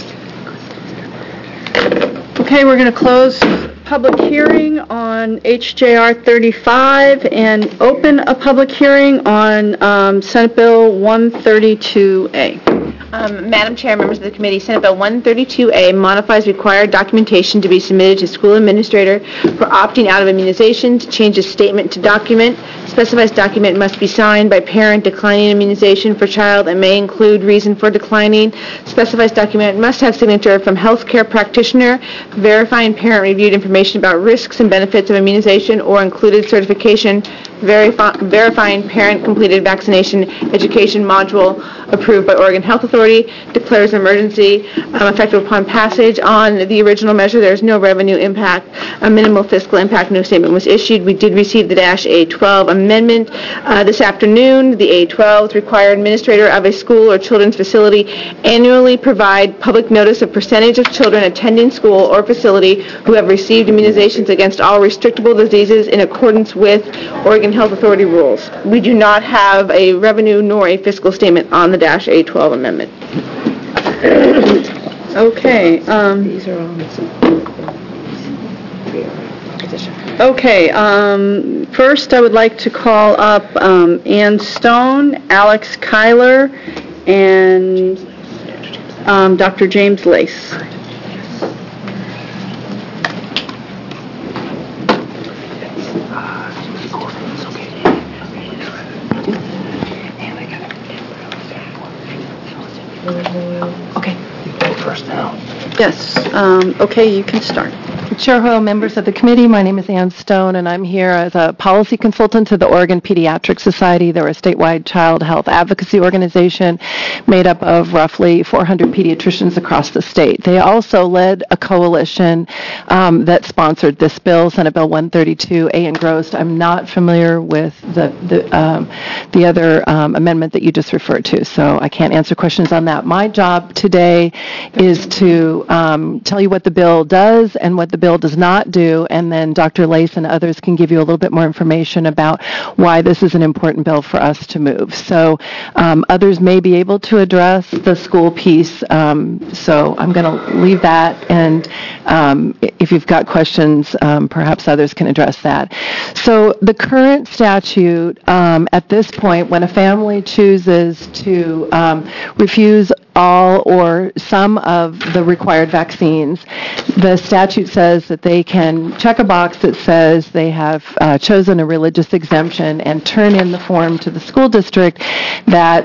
Okay, we're going to close public hearing on HJR 35 and open a public hearing on Senate Bill 132A. Madam Chair, members of the committee, Senate Bill 132A modifies required documentation to be submitted to school administrator for opting out of immunizations, changes statement to document, specifies document must be signed by parent declining immunization for child and may include reason for declining, specifies document must have signature from healthcare practitioner, verifying parent-reviewed information about risks and benefits of immunization or included certification, verifying parent-completed vaccination education module approved by Oregon Health Authority, declares an emergency effective upon passage. On the original measure, there is no revenue impact, a minimal fiscal impact, no statement was issued. We did receive the -A12 amendment this afternoon. The A12 required administrator of a school or children's facility annually provide public notice of percentage of children attending school or facility who have received immunizations against all restrictable diseases in accordance with Oregon Health Authority rules. We do not have a revenue nor a fiscal statement on the -A12 amendment. Okay. These are all Okay. First, I would like to call up Ann Stone, Alex Kyler, and Dr. James Lace. Okay. You go first now. Yes. Okay, you can start. Chair Hoyle, members of the committee, my name is Ann Stone, and I'm here as a policy consultant to the Oregon Pediatric Society. They're a statewide child health advocacy organization made up of roughly 400 pediatricians across the state. They also led a coalition that sponsored this bill, Senate Bill 132A engrossed. I'm not familiar with the other amendment that you just referred to, so I can't answer questions on that. My job today is to tell you what the bill does and what the bill bill does not do, and then Dr. Lace and others can give you a little bit more information about why this is an important bill for us to move. So others may be able to address the school piece, so I'm going to leave that, and if you've got questions, perhaps others can address that. So the current statute, at this point, when a family chooses to refuse all or some of the required vaccines, the statute says that they can check a box that says they have chosen a religious exemption and turn in the form to the school district that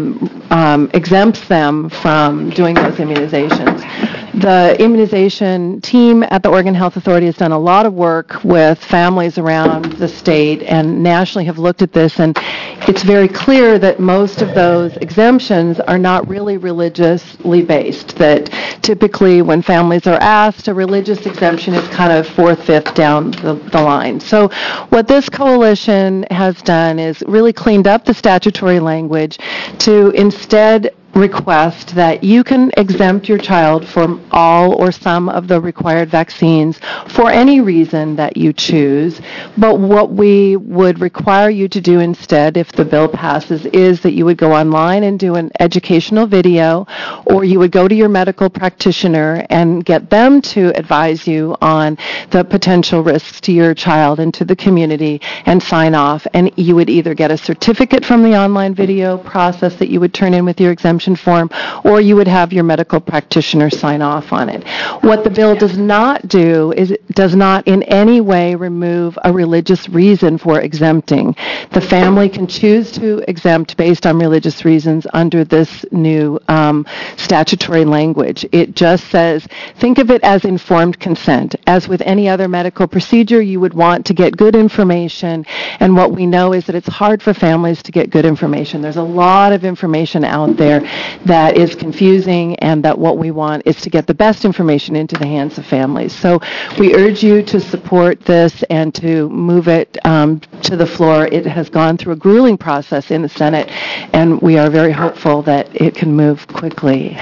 exempts them from doing those immunizations. The immunization team at the Oregon Health Authority has done a lot of work with families around the state and nationally have looked at this, and it's very clear that most of those exemptions are not really religiously based, that typically when families are asked, a religious exemption is kind of fourth, fifth down the line. So what this coalition has done is really cleaned up the statutory language to instead request that you can exempt your child from all or some of the required vaccines for any reason that you choose. But what we would require you to do instead, if the bill passes, is that you would go online and do an educational video, or you would go to your medical practitioner and get them to advise you on the potential risks to your child and to the community and sign off. And you would either get a certificate from the online video process that you would turn in with your exemption form, or you would have your medical practitioner sign off on it. What the bill does not do is it does not in any way remove a religious reason for exempting. The family can choose to exempt based on religious reasons under this new statutory language. It just says, think of it as informed consent. As with any other medical procedure, you would want to get good information, and what we know is that it's hard for families to get good information. There's a lot of information out there that is confusing, and that what we want is to get the best information into the hands of families. So we urge you to support this and to move it to the floor. It has gone through a grueling process in the Senate, and we are very hopeful that it can move quickly.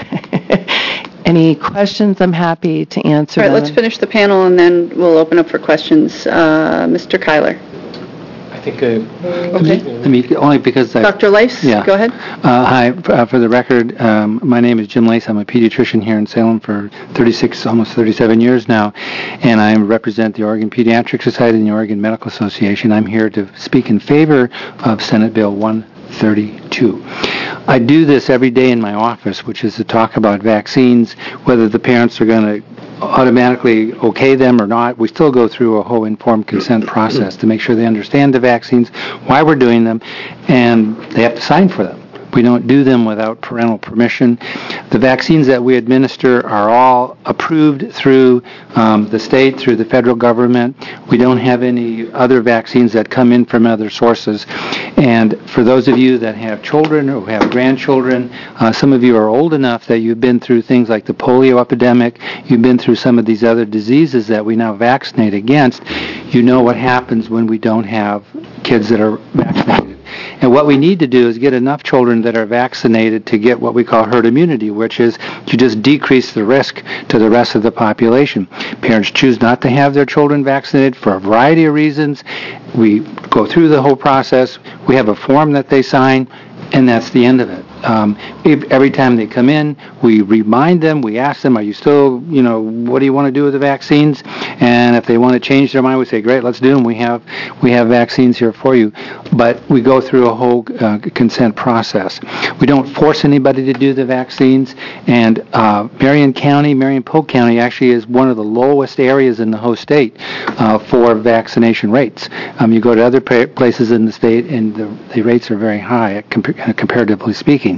Any questions? I'm happy to answer them. All right, let's finish the panel, and then we'll open up for questions. Mr. Kyler. I think, I mean, only because Dr. Lace, yeah. Go ahead. Hi, for the record, my name is Jim Lace. I'm a pediatrician here in Salem for 36, almost 37 years now, and I represent the Oregon Pediatric Society and the Oregon Medical Association. I'm here to speak in favor of Senate Bill 132. I do this every day in my office, which is to talk about vaccines, whether the parents are going to automatically okay them or not. We still go through a whole informed consent process to make sure they understand the vaccines, why we're doing them, and they have to sign for them. We don't do them without parental permission. The vaccines that we administer are all approved through the state, through the federal government. We don't have any other vaccines that come in from other sources. And for those of you that have children or have grandchildren, some of you are old enough that you've been through things like the polio epidemic, you've been through some of these other diseases that we now vaccinate against. You know what happens when we don't have kids that are vaccinated. And what we need to do is get enough children that are vaccinated to get what we call herd immunity, which is to just decrease the risk to the rest of the population. Parents choose not to have their children vaccinated for a variety of reasons. We go through the whole process. We have a form that they sign, and that's the end of it. Every time they come in, we remind them, we ask them, are you still, what do you want to do with the vaccines? And if they want to change their mind, we say, great, let's do them. We have vaccines here for you. But we go through a whole consent process. We don't force anybody to do the vaccines. And Marion Polk County actually is one of the lowest areas in the whole state for vaccination rates. You go to other places in the state, and the rates are very high, comparatively speaking.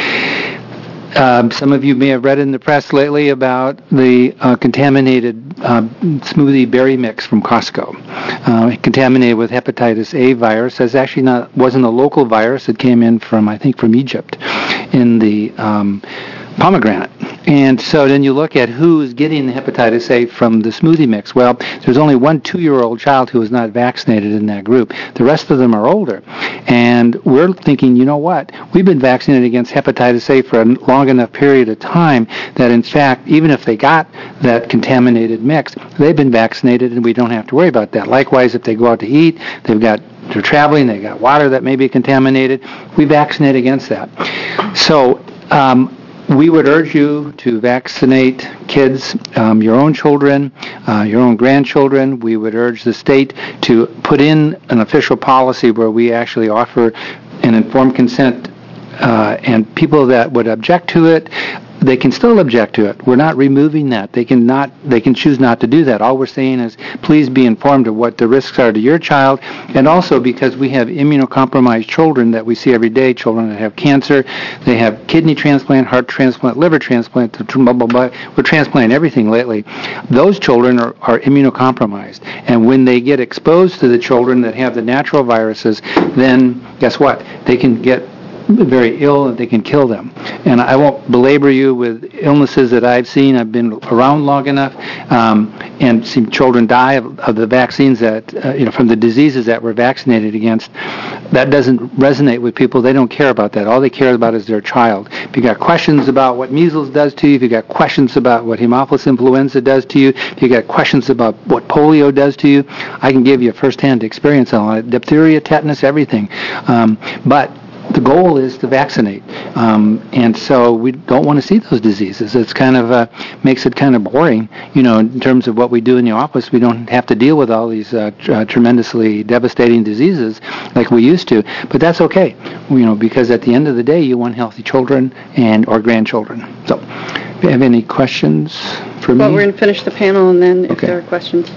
Some of you may have read in the press lately about the contaminated smoothie berry mix from Costco, contaminated with hepatitis A virus. It actually wasn't a local virus. It came in from Egypt in the pomegranate. And so then you look at who's getting the hepatitis A from the smoothie mix. Well, there's only one 2-year-old child who is not vaccinated in that group. The rest of them are older. And we're thinking, you know what? We've been vaccinated against hepatitis A for a long enough period of time that, in fact, even if they got that contaminated mix, they've been vaccinated and we don't have to worry about that. Likewise, if they go out to eat, they're traveling, they got water that may be contaminated, we vaccinate against that. So we would urge you to vaccinate kids, your own children, your own grandchildren. We would urge the state to put in an official policy where we actually offer an informed consent, and people that would object to it, they can still object to it. We're not removing that. They can choose not to do that. All we're saying is please be informed of what the risks are to your child, and also because we have immunocompromised children that we see every day, children that have cancer, they have kidney transplant, heart transplant, liver transplant, blah, blah, blah. We're transplanting everything lately. Those children are immunocompromised, and when they get exposed to the children that have the natural viruses, then guess what? They can get very ill and they can kill them. And I won't belabor you with illnesses that I've seen. I've been around long enough and seen children die of the vaccines that, from the diseases that we're vaccinated against. That doesn't resonate with people. They don't care about that. All they care about is their child. If you got questions about what measles does to you, if you got questions about what Haemophilus influenza does to you, if you got questions about what polio does to you, I can give you a first-hand experience on it. Diphtheria, tetanus, everything. But the goal is to vaccinate, and so we don't want to see those diseases. It's kind of makes it kind of boring, in terms of what we do in the office. We don't have to deal with all these tremendously devastating diseases like we used to, but that's okay, because at the end of the day, you want healthy children or grandchildren. So, if you have any questions for me? Well, we're going to finish the panel, and then if there are questions.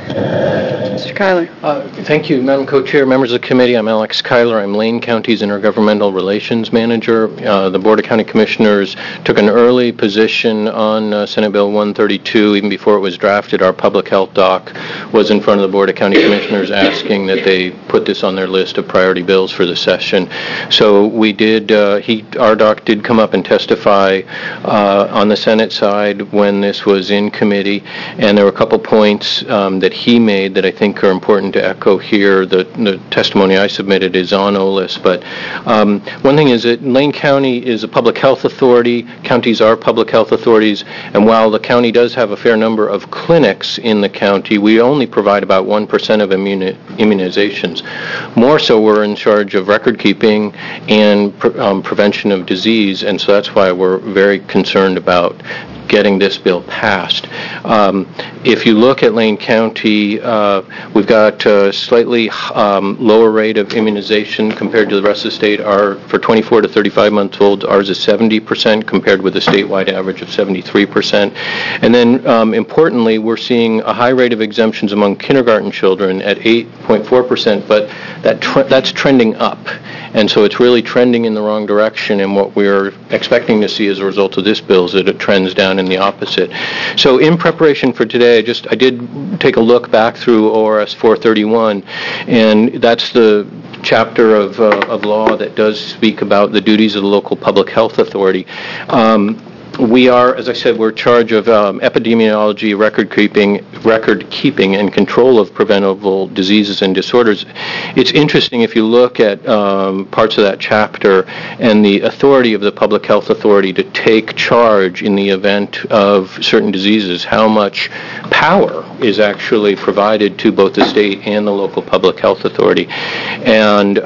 Mr. Kyler. Thank you, Madam Co-Chair, members of the committee. I'm Alex Kyler. I'm Lane County's Intergovernmental Relations Manager. The Board of County Commissioners took an early position on Senate Bill 132. Even before it was drafted, our public health doc was in front of the Board of County Commissioners asking that they put this on their list of priority bills for the session. So we did, our doc did come up and testify on the Senate side when this was in committee, and there were a couple points that he made that I think are important to echo here. The testimony I submitted is on OLIS, but one thing is that Lane County is a public health authority. Counties are public health authorities, and while the county does have a fair number of clinics in the county, we only provide about 1% of immunizations. More so, we're in charge of record keeping and prevention of disease, and so that's why we're very concerned about getting this bill passed. If you look at Lane County, we've got a slightly lower rate of immunization compared to the rest of the state. For 24 to 35 months old, ours is 70% compared with a statewide average of 73%. And then importantly, we're seeing a high rate of exemptions among kindergarten children at 8.4%, but that's trending up. And so it's really trending in the wrong direction, and what we're expecting to see as a result of this bill is that it trends down in the opposite. So in preparation for today, I did take a look back through ORS 431, and that's the chapter of law that does speak about the duties of the local public health authority. We are, as I said, we're in charge of epidemiology, record keeping, and control of preventable diseases and disorders. It's interesting if you look at parts of that chapter and the authority of the public health authority to take charge in the event of certain diseases, how much power is actually provided to both the state and the local public health authority. And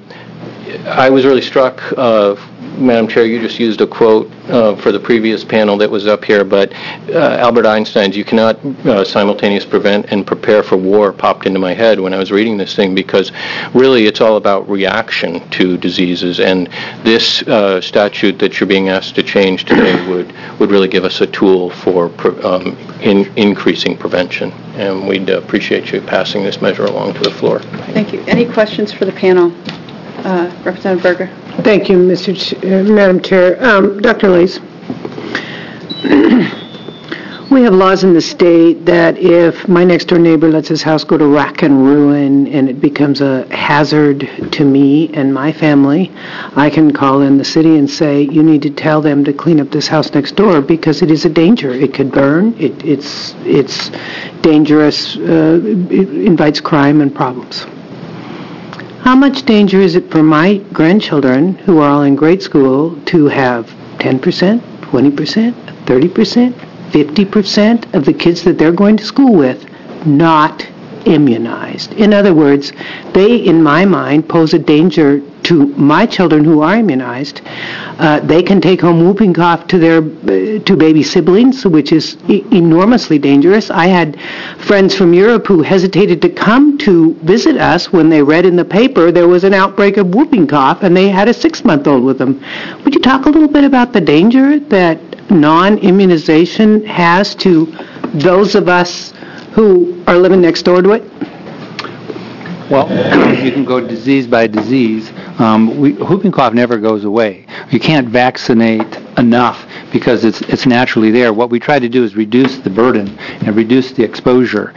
I was really struck, Madam Chair, you just used a quote for the previous panel that was up here, but Albert Einstein's "You cannot simultaneously prevent and prepare for war" popped into my head when I was reading this thing, because really it's all about reaction to diseases, and this statute that you're being asked to change today would really give us a tool for increasing prevention, and we'd appreciate you passing this measure along to the floor. Thank you. Any questions for the panel? Representative Berger. Thank you, Madam Chair. Dr. Lees, We have laws in the state that if my next-door neighbor lets his house go to rack and ruin and it becomes a hazard to me and my family, I can call in the city and say, you need to tell them to clean up this house next door because it is a danger. It could burn. It's dangerous. It invites crime and problems. How much danger is it for my grandchildren, who are all in grade school, to have 10%, 20%, 30%, 50% of the kids that they're going to school with not immunized? In other words, they, in my mind, pose a danger to my children who are immunized. They can take home whooping cough to their to baby siblings, which is enormously dangerous. I had friends from Europe who hesitated to come to visit us when they read in the paper there was an outbreak of whooping cough, and they had a 6-month-old with them. Would you talk a little bit about the danger that non-immunization has to those of us who are living next door to it? Well, you can go disease by disease. Whooping cough never goes away. You can't vaccinate enough because it's naturally there. What we try to do is reduce the burden and reduce the exposure.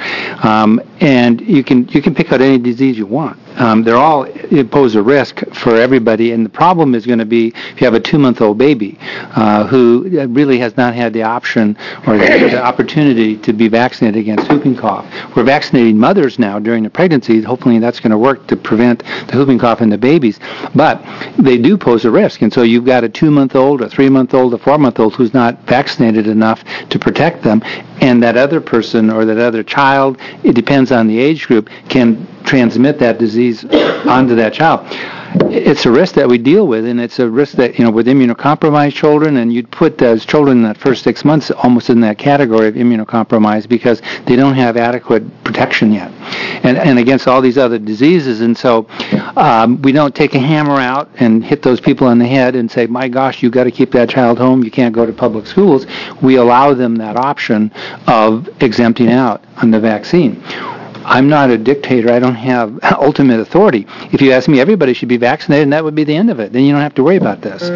And you can pick out any disease you want. They're all pose a risk for everybody, and the problem is going to be if you have a 2-month-old baby who really has not had the option or the opportunity to be vaccinated against whooping cough. We're vaccinating mothers now during the pregnancy. Hopefully that's going to work to prevent the whooping cough in the babies. But they do pose a risk, and so you've got a 2-month-old, a 3-month-old, a 4-month-old who's not vaccinated enough to protect them, and that other person or that other child, it depends on the age group, can transmit that disease onto that child. It's a risk that we deal with, and it's a risk that, with immunocompromised children, and you'd put those children in that first 6 months almost in that category of immunocompromised because they don't have adequate protection yet, and against all these other diseases. And so we don't take a hammer out and hit those people on the head and say, my gosh, you got to keep that child home, you can't go to public schools. We allow them that option of exempting out on the vaccine. I'm not a dictator. I don't have ultimate authority. If you ask me, everybody should be vaccinated, and that would be the end of it. Then you don't have to worry about this.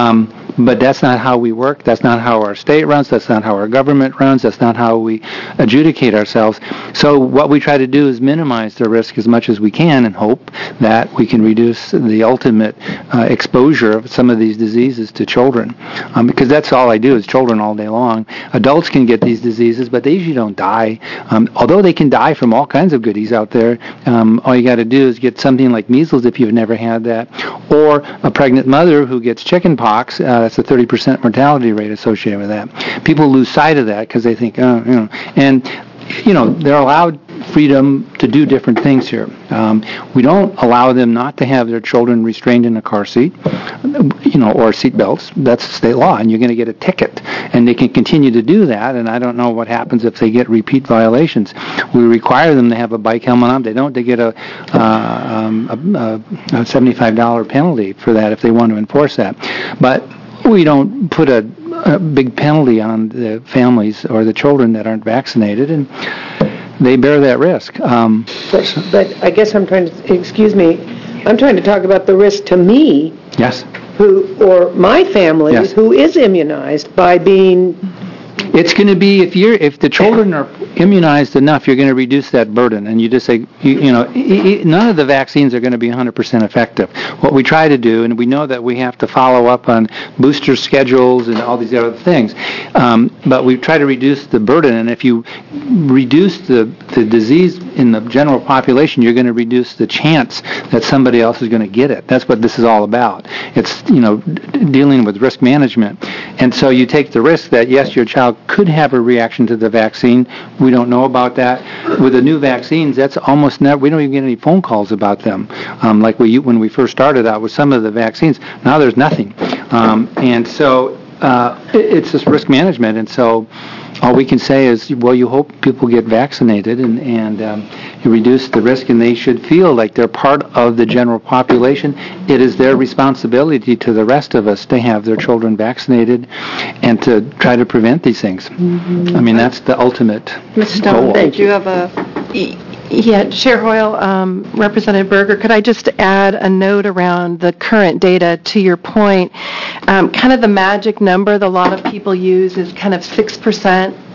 But that's not how we work. That's not how our state runs. That's not how our government runs. That's not how we adjudicate ourselves. So what we try to do is minimize the risk as much as we can and hope that we can reduce the ultimate exposure of some of these diseases to children. Because that's all I do is children all day long. Adults can get these diseases, but they usually don't die. Although they can die from all kinds of goodies out there, all you got to do is get something like measles if you've never had that, or a pregnant mother who gets chicken pox. That's a 30% mortality rate associated with that. People lose sight of that because they think, and they're allowed freedom to do different things here. We don't allow them not to have their children restrained in a car seat, or seat belts. That's state law, and you're going to get a ticket. And they can continue to do that, and I don't know what happens if they get repeat violations. We require them to have a bike helmet on. They don't. They get a $75 penalty for that if they want to enforce that. But we don't put a big penalty on the families or the children that aren't vaccinated, and they bear that risk. But I guess I'm trying to talk about the risk to me. Yes. Or my family, yes, who is immunized by being. It's going to be if the children are immunized enough, you're going to reduce that burden, and you just say, none of the vaccines are going to be 100% effective. What we try to do, and we know that we have to follow up on booster schedules and all these other things, but we try to reduce the burden, and if you reduce the disease in the general population, you're going to reduce the chance that somebody else is going to get it. That's what this is all about. It's, dealing with risk management. And so you take the risk that, yes, your child could have a reaction to the vaccine. We don't know about that. With the new vaccines, that's almost never, we don't even get any phone calls about them. Like when we first started out with some of the vaccines. Now there's nothing. And so it's just risk management. And so all we can say is, well, you hope people get vaccinated and you reduce the risk, and they should feel like they're part of the general population. It is their responsibility to the rest of us to have their children vaccinated and to try to prevent these things. Mm-hmm. I mean, that's the ultimate goal. Thank you. Have a... Yeah, Chair Hoyle, Representative Berger, could I just add a note around the current data to your point? Kind of the magic number that a lot of people use is kind of 6%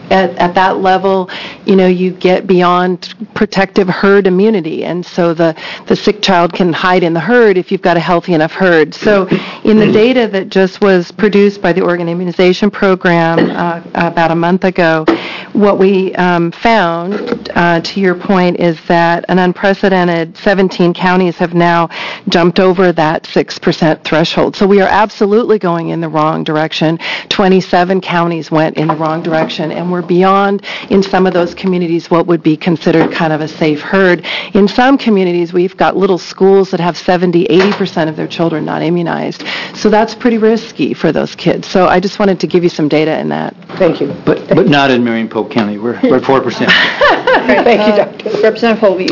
at that level, you get beyond protective herd immunity, and so the sick child can hide in the herd if you've got a healthy enough herd. So in the data that just was produced by the Oregon Immunization Program about a month ago, what we found, to your point, is that an unprecedented 17 counties have now jumped over that 6% threshold. So we are absolutely going in the wrong direction. 27 counties went in the wrong direction, and we're beyond, in some of those communities, what would be considered kind of a safe herd. In some communities, we've got little schools that have 70, 80% of their children not immunized. So that's pretty risky for those kids. So I just wanted to give you some data in that. Thank you. But not in Marion Polk County. We're at 4%. Thank you, Doctor. Representative Holby.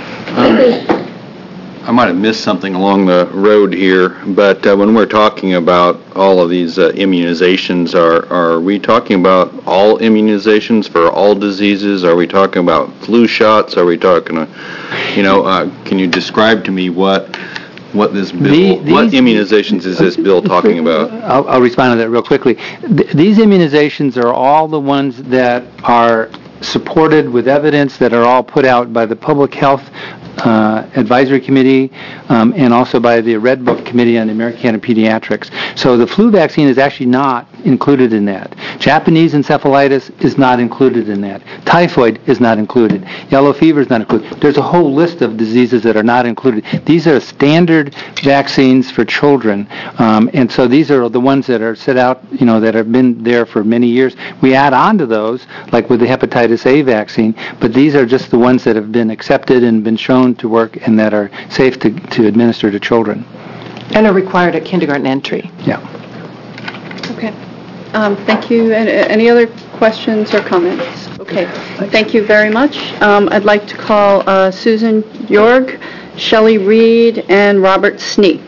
I might have missed something along the road here, but when we're talking about all of these immunizations, are we talking about all immunizations for all diseases? Are we talking about flu shots? Are we talking, can you describe to me what this bill, what immunizations is this bill talking about? I'll respond to that real quickly. These immunizations are all the ones that are supported with evidence, that are all put out by the Public Health Advisory Committee and also by the Red Book Committee on the American Academy of Pediatrics. So the flu vaccine is actually not included in that. Japanese encephalitis is not included in that. Typhoid is not included. Yellow fever is not included. There's a whole list of diseases that are not included. These are standard vaccines for children, and so these are the ones that are set out, that have been there for many years. We add on to those, like with the hepatitis A vaccine, but these are just the ones that have been accepted and been shown to work and that are safe to administer to children. And are required at kindergarten entry. Yeah. Okay. Thank you. Any other questions or comments? Okay. Thank you very much. I'd like to call Susan Yorg, Shelley Reed, and Robert Snee.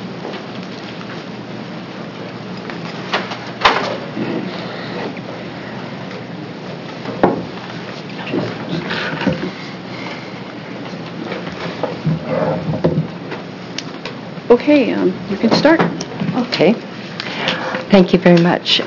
Okay, you can start. Okay. Thank you very much.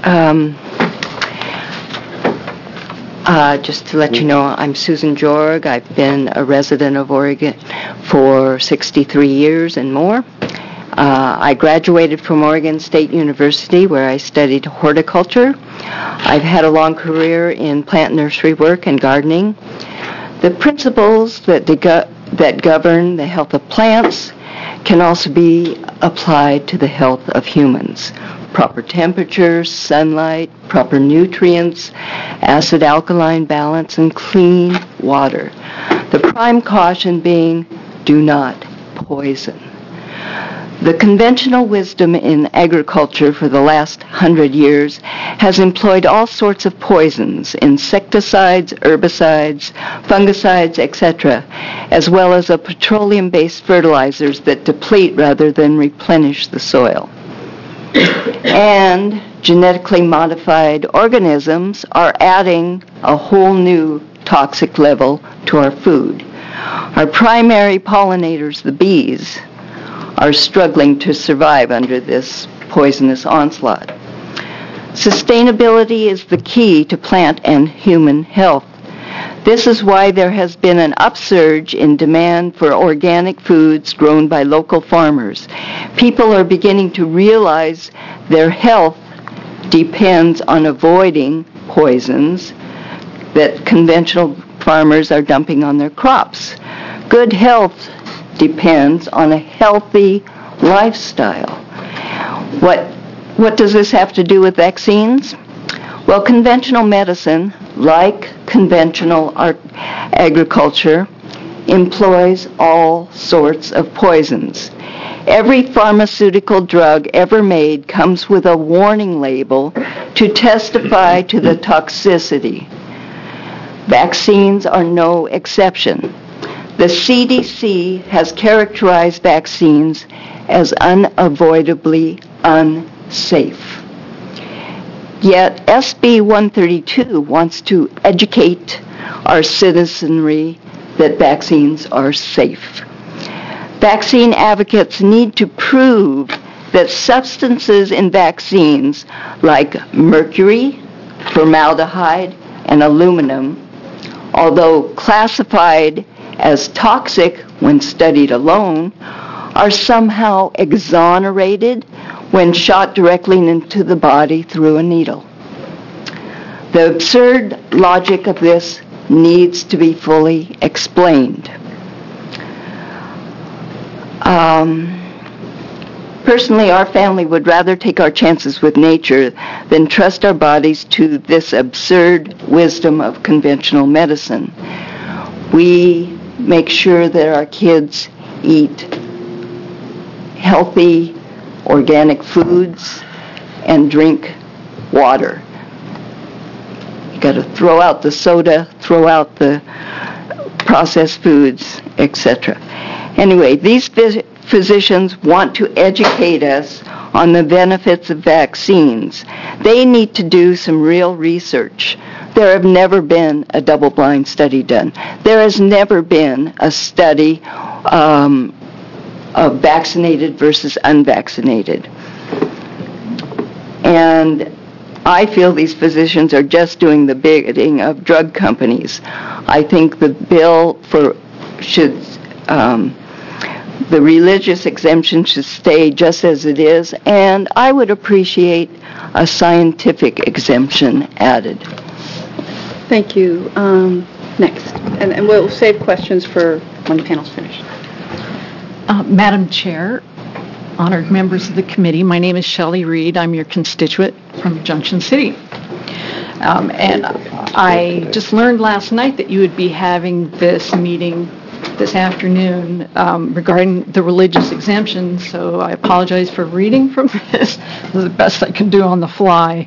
Just to let you know, I'm Susan Jorg. I've been a resident of Oregon for 63 years and more. I graduated from Oregon State University, where I studied horticulture. I've had a long career in plant nursery work and gardening. The principles that govern the health of plants can also be applied to the health of humans. Proper temperature, sunlight, proper nutrients, acid-alkaline balance, and clean water. The prime caution being, do not poison. The conventional wisdom in agriculture for the last 100 years has employed all sorts of poisons, insecticides, herbicides, fungicides, etc., as well as petroleum-based fertilizers that deplete rather than replenish the soil. And genetically modified organisms are adding a whole new toxic level to our food. Our primary pollinators, the bees, are struggling to survive under this poisonous onslaught. Sustainability is the key to plant and human health. This is why there has been an upsurge in demand for organic foods grown by local farmers. People are beginning to realize their health depends on avoiding poisons that conventional farmers are dumping on their crops. Good health depends on a healthy lifestyle. What does this have to do with vaccines? Well, conventional medicine, like conventional agriculture, employs all sorts of poisons. Every pharmaceutical drug ever made comes with a warning label to testify to the toxicity. Vaccines are no exception. The CDC has characterized vaccines as unavoidably unsafe. Yet SB 132 wants to educate our citizenry that vaccines are safe. Vaccine advocates need to prove that substances in vaccines like mercury, formaldehyde, and aluminum, although classified as toxic when studied alone, are somehow exonerated when shot directly into the body through a needle. The absurd logic of this needs to be fully explained. Personally, our family would rather take our chances with nature than trust our bodies to this absurd wisdom of conventional medicine. We make sure that our kids eat healthy, organic foods and drink water. You got to throw out the soda, throw out the processed foods, etc. Anyway, these physicians want to educate us on the benefits of vaccines. They need to do some real research. There have never been a double-blind study done. There has never been a study of vaccinated versus unvaccinated. And I feel these physicians are just doing the bidding of drug companies. I think the bill the religious exemption should stay just as it is, and I would appreciate a scientific exemption added. Thank you. Next. And we'll save questions for when the panel's finished. Madam Chair, honored members of the committee, my name is Shelley Reed. I'm your constituent from Junction City. And I just learned last night that you would be having this meeting this afternoon regarding the religious exemption, so I apologize for reading from this. This is the best I can do on the fly.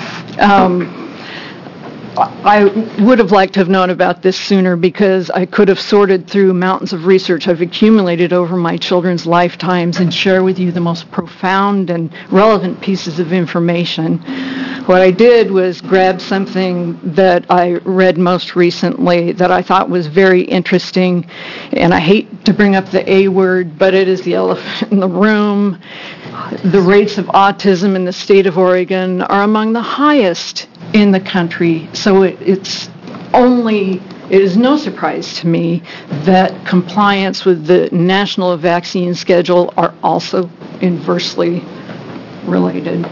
I would have liked to have known about this sooner because I could have sorted through mountains of research I've accumulated over my children's lifetimes and share with you the most profound and relevant pieces of information. What I did was grab something that I read most recently that I thought was very interesting, and I hate to bring up the A word, but it is the elephant in the room. The rates of autism in the state of Oregon are among the highest in the country, so it is no surprise to me that compliance with the national vaccine schedule are also inversely related.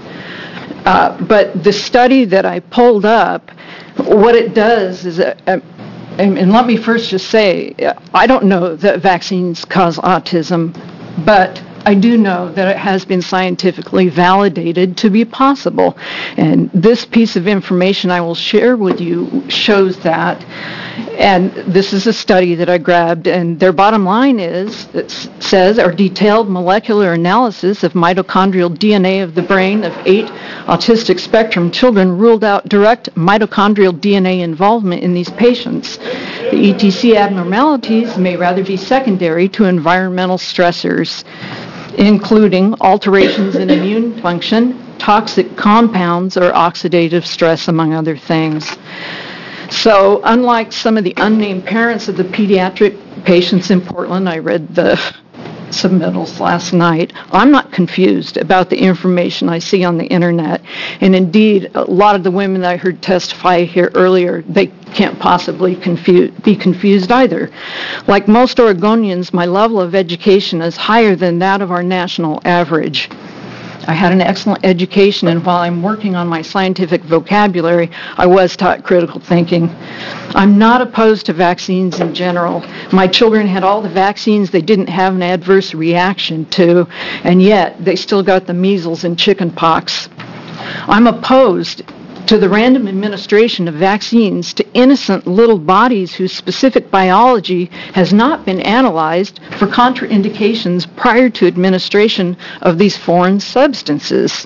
But the study that I pulled up, what it does is, and let me first just say, I don't know that vaccines cause autism, but I do know that it has been scientifically validated to be possible. And this piece of information I will share with you shows that. And this is a study that I grabbed, and their bottom line is, it says, our detailed molecular analysis of mitochondrial DNA of the brain of 8 autistic spectrum children ruled out direct mitochondrial DNA involvement in these patients. The ETC abnormalities may rather be secondary to environmental stressors, including alterations in immune function, toxic compounds, or oxidative stress, among other things. So, unlike some of the unnamed parents of the pediatric patients in Portland, I read the submittals last night, I'm not confused about the information I see on the internet. And indeed, a lot of the women that I heard testify here earlier, they can't possibly be confused either. Like most Oregonians, my level of education is higher than that of our national average. I had an excellent education, and while I'm working on my scientific vocabulary, I was taught critical thinking. I'm not opposed to vaccines in general. My children had all the vaccines they didn't have an adverse reaction to, and yet they still got the measles and chicken pox. I'm opposed to the random administration of vaccines to innocent little bodies whose specific biology has not been analyzed for contraindications prior to administration of these foreign substances.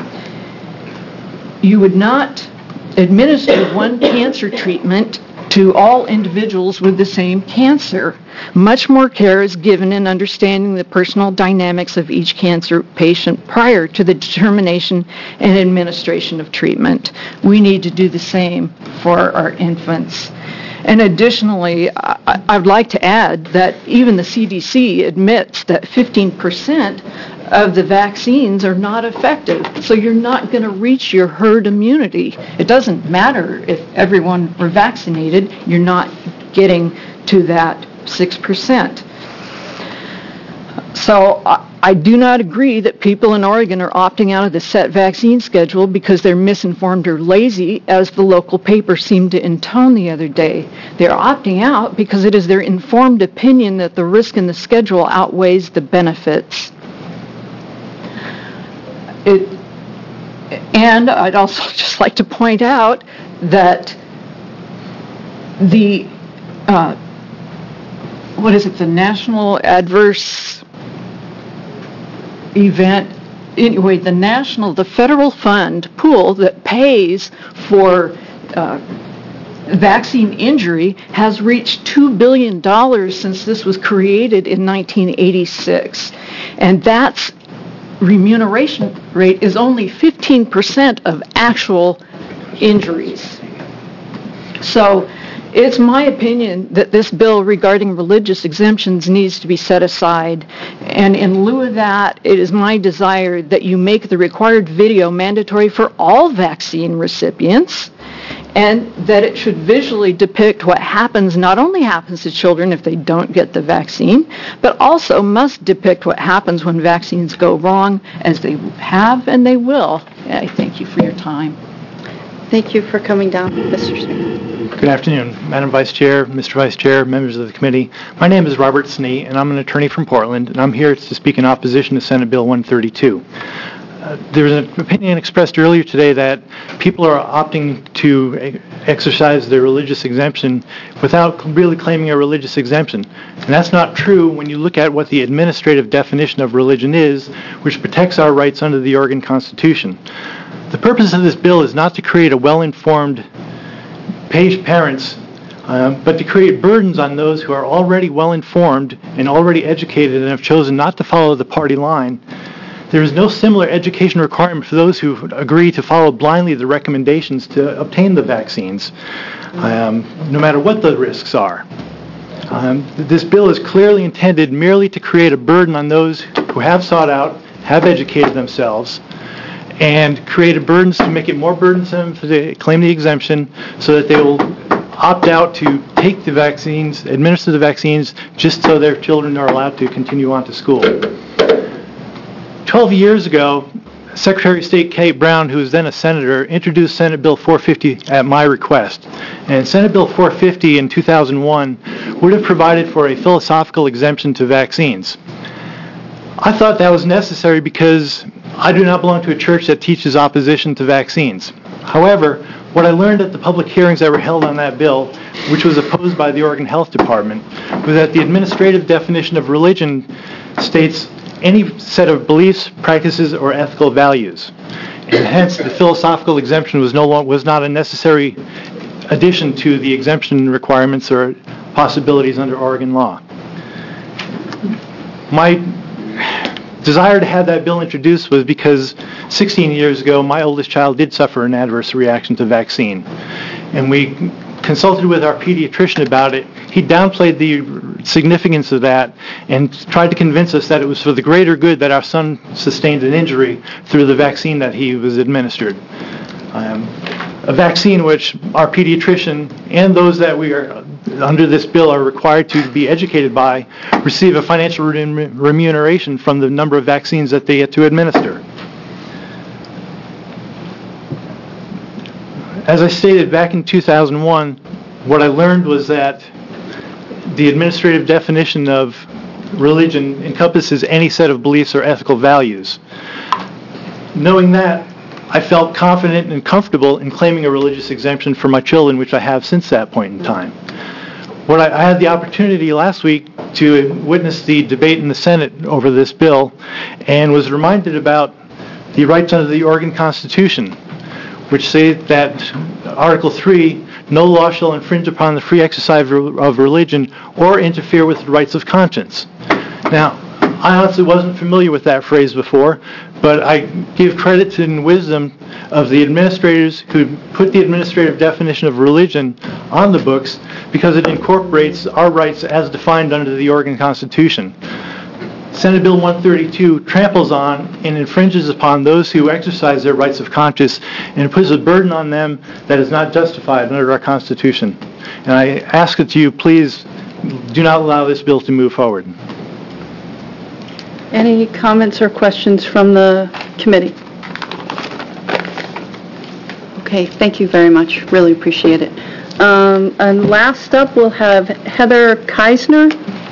You would not administer one cancer treatment to all individuals with the same cancer. Much more care is given in understanding the personal dynamics of each cancer patient prior to the determination and administration of treatment. We need to do the same for our infants. And additionally, I'd like to add that even the CDC admits that 15% of the vaccines are not effective. So you're not going to reach your herd immunity. It doesn't matter if everyone were vaccinated, you're not getting to that 6%. So I do not agree that people in Oregon are opting out of the set vaccine schedule because they're misinformed or lazy, as the local paper seemed to intone the other day. They're opting out because it is their informed opinion that the risk in the schedule outweighs the benefits. And I'd also just like to point out that the the National Adverse Event, anyway, the federal fund pool that pays for vaccine injury has reached $2 billion since this was created in 1986. And that's remuneration rate is only 15% of actual injuries. So it's my opinion that this bill regarding religious exemptions needs to be set aside. And in lieu of that, it is my desire that you make the required video mandatory for all vaccine recipients, and that it should visually depict what happens, not only happens to children if they don't get the vaccine, but also must depict what happens when vaccines go wrong, as they have and they will. I thank you for your time. Thank you for coming down, Mr. Smith. Good afternoon, Madam Vice Chair, Mr. Vice Chair, members of the committee. My name is Robert Snee, and I'm an attorney from Portland, and I'm here to speak in opposition to Senate Bill 132. There was an opinion expressed earlier today that people are opting to exercise their religious exemption without really claiming a religious exemption. And that's not true when you look at what the administrative definition of religion is, which protects our rights under the Oregon Constitution. The purpose of this bill is not to create a well-informed parents, but to create burdens on those who are already well-informed and already educated and have chosen not to follow the party line. There is no similar education requirement for those who agree to follow blindly the recommendations to obtain the vaccines, no matter what the risks are. This bill is clearly intended merely to create a burden on those who have sought out, have educated themselves, and create burdens to make it more burdensome to claim the exemption so that they will opt out to take the vaccines, administer the vaccines, just so their children are allowed to continue on to school. 12 years ago, Secretary of State Kate Brown, who was then a senator, introduced Senate Bill 450 at my request. And Senate Bill 450 in 2001 would have provided for a philosophical exemption to vaccines. I thought that was necessary because I do not belong to a church that teaches opposition to vaccines. However, what I learned at the public hearings that were held on that bill, which was opposed by the Oregon Health Department, was that the administrative definition of religion states any set of beliefs, practices, or ethical values. And hence, the philosophical exemption was not a necessary addition to the exemption requirements or possibilities under Oregon law. My desire to have that bill introduced was because 16 years ago, my oldest child did suffer an adverse reaction to vaccine. And we consulted with our pediatrician about it. He downplayed the significance of that and tried to convince us that it was for the greater good that our son sustained an injury through the vaccine that he was administered. A vaccine which our pediatrician and those that we are under this bill are required to be educated by receive a financial remuneration from the number of vaccines that they get to administer. As I stated back in 2001, what I learned was that the administrative definition of religion encompasses any set of beliefs or ethical values. Knowing that, I felt confident and comfortable in claiming a religious exemption for my children, which I have since that point in time. I had the opportunity last week to witness the debate in the Senate over this bill and was reminded about the rights under the Oregon Constitution, which say that Article 3, no law shall infringe upon the free exercise of religion or interfere with the rights of conscience. Now, I honestly wasn't familiar with that phrase before, but I give credit to the wisdom of the administrators who put the administrative definition of religion on the books because it incorporates our rights as defined under the Oregon Constitution. Senate Bill 132 tramples on and infringes upon those who exercise their rights of conscience and puts a burden on them that is not justified under our Constitution. And I ask that you please do not allow this bill to move forward. Any comments or questions from the committee? Okay, thank you very much. Really appreciate it. And last up, we'll have Heather Keisner.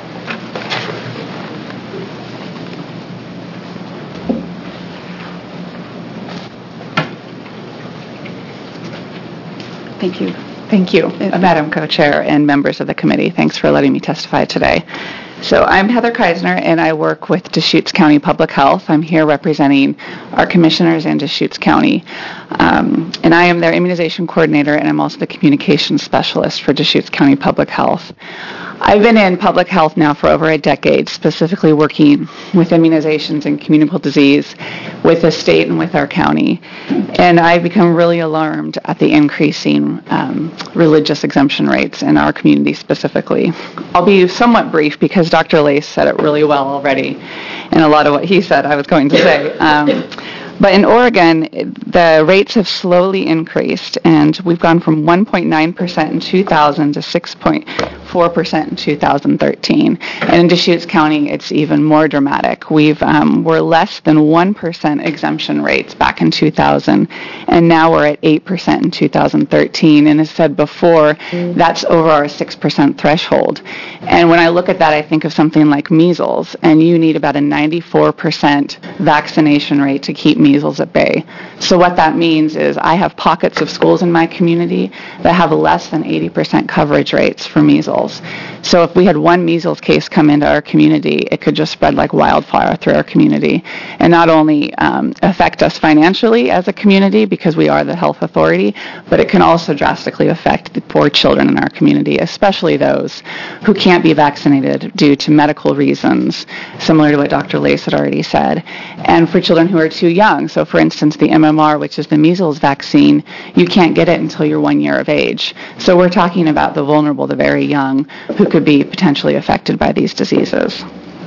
Thank you. Thank you, Madam Co-Chair and members of the committee. Thanks for letting me testify today. So I'm Heather Keisner, and I work with Deschutes County Public Health. I'm here representing our commissioners in Deschutes County. And I am their immunization coordinator, and I'm also the communications specialist for Deschutes County Public Health. I've been in public health now for over a decade, specifically working with immunizations and communicable disease with the state and with our county. And I've become really alarmed at the increasing religious exemption rates in our community specifically. I'll be somewhat brief because Dr. Lace said it really well already, and a lot of what he said I was going to say. But in Oregon, the rates have slowly increased, and we've gone from 1.9% in 2000 to 6.4% in 2013. And in Deschutes County, it's even more dramatic. We're less than 1% exemption rates back in 2000, and now we're at 8% in 2013. And as said before, that's over our 6% threshold. And when I look at that, I think of something like measles, and you need about a 94% vaccination rate to keep measles at bay. So what that means is I have pockets of schools in my community that have less than 80% coverage rates for measles. So if we had one measles case come into our community, it could just spread like wildfire through our community and not only affect us financially as a community because we are the health authority, but it can also drastically affect the poor children in our community, especially those who can't be vaccinated due to medical reasons, similar to what Dr. Lace had already said, and for children who are too young. So for instance, the MMR, which is the measles vaccine, you can't get it until you're 1 year of age. So we're talking about the vulnerable, the very young, who could be potentially affected by these diseases.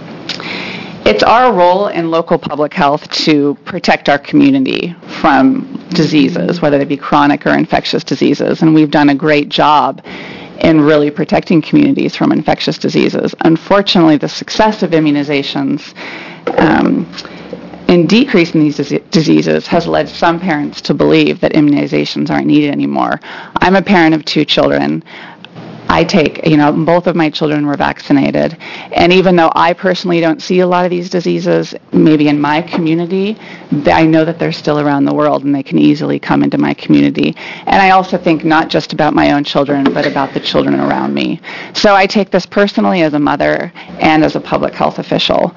It's our role in local public health to protect our community from diseases, whether they be chronic or infectious diseases, and we've done a great job in really protecting communities from infectious diseases. Unfortunately, the success of immunizations in decreasing these diseases has led some parents to believe that immunizations aren't needed anymore. I'm a parent of 2 children. Both of my children were vaccinated. And even though I personally don't see a lot of these diseases, maybe in my community, I know that they're still around the world and they can easily come into my community. And I also think not just about my own children, but about the children around me. So I take this personally as a mother and as a public health official.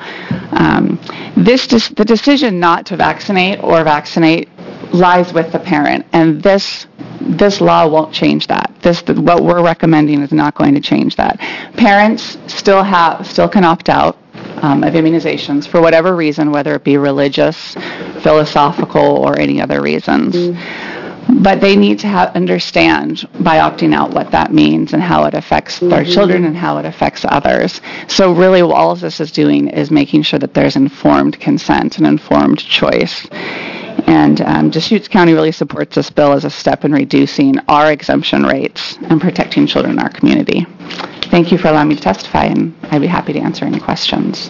The decision not to vaccinate or vaccinate lies with the parent, and this law won't change that. What we're recommending is not going to change that. Parents still can opt out of immunizations for whatever reason, whether it be religious, philosophical, or any other reasons. But they need to understand by opting out what that means and how it affects their children and how it affects others. So really all this is doing is making sure that there's informed consent and informed choice. And Deschutes County really supports this bill as a step in reducing our exemption rates and protecting children in our community. Thank you for allowing me to testify, and I'd be happy to answer any questions.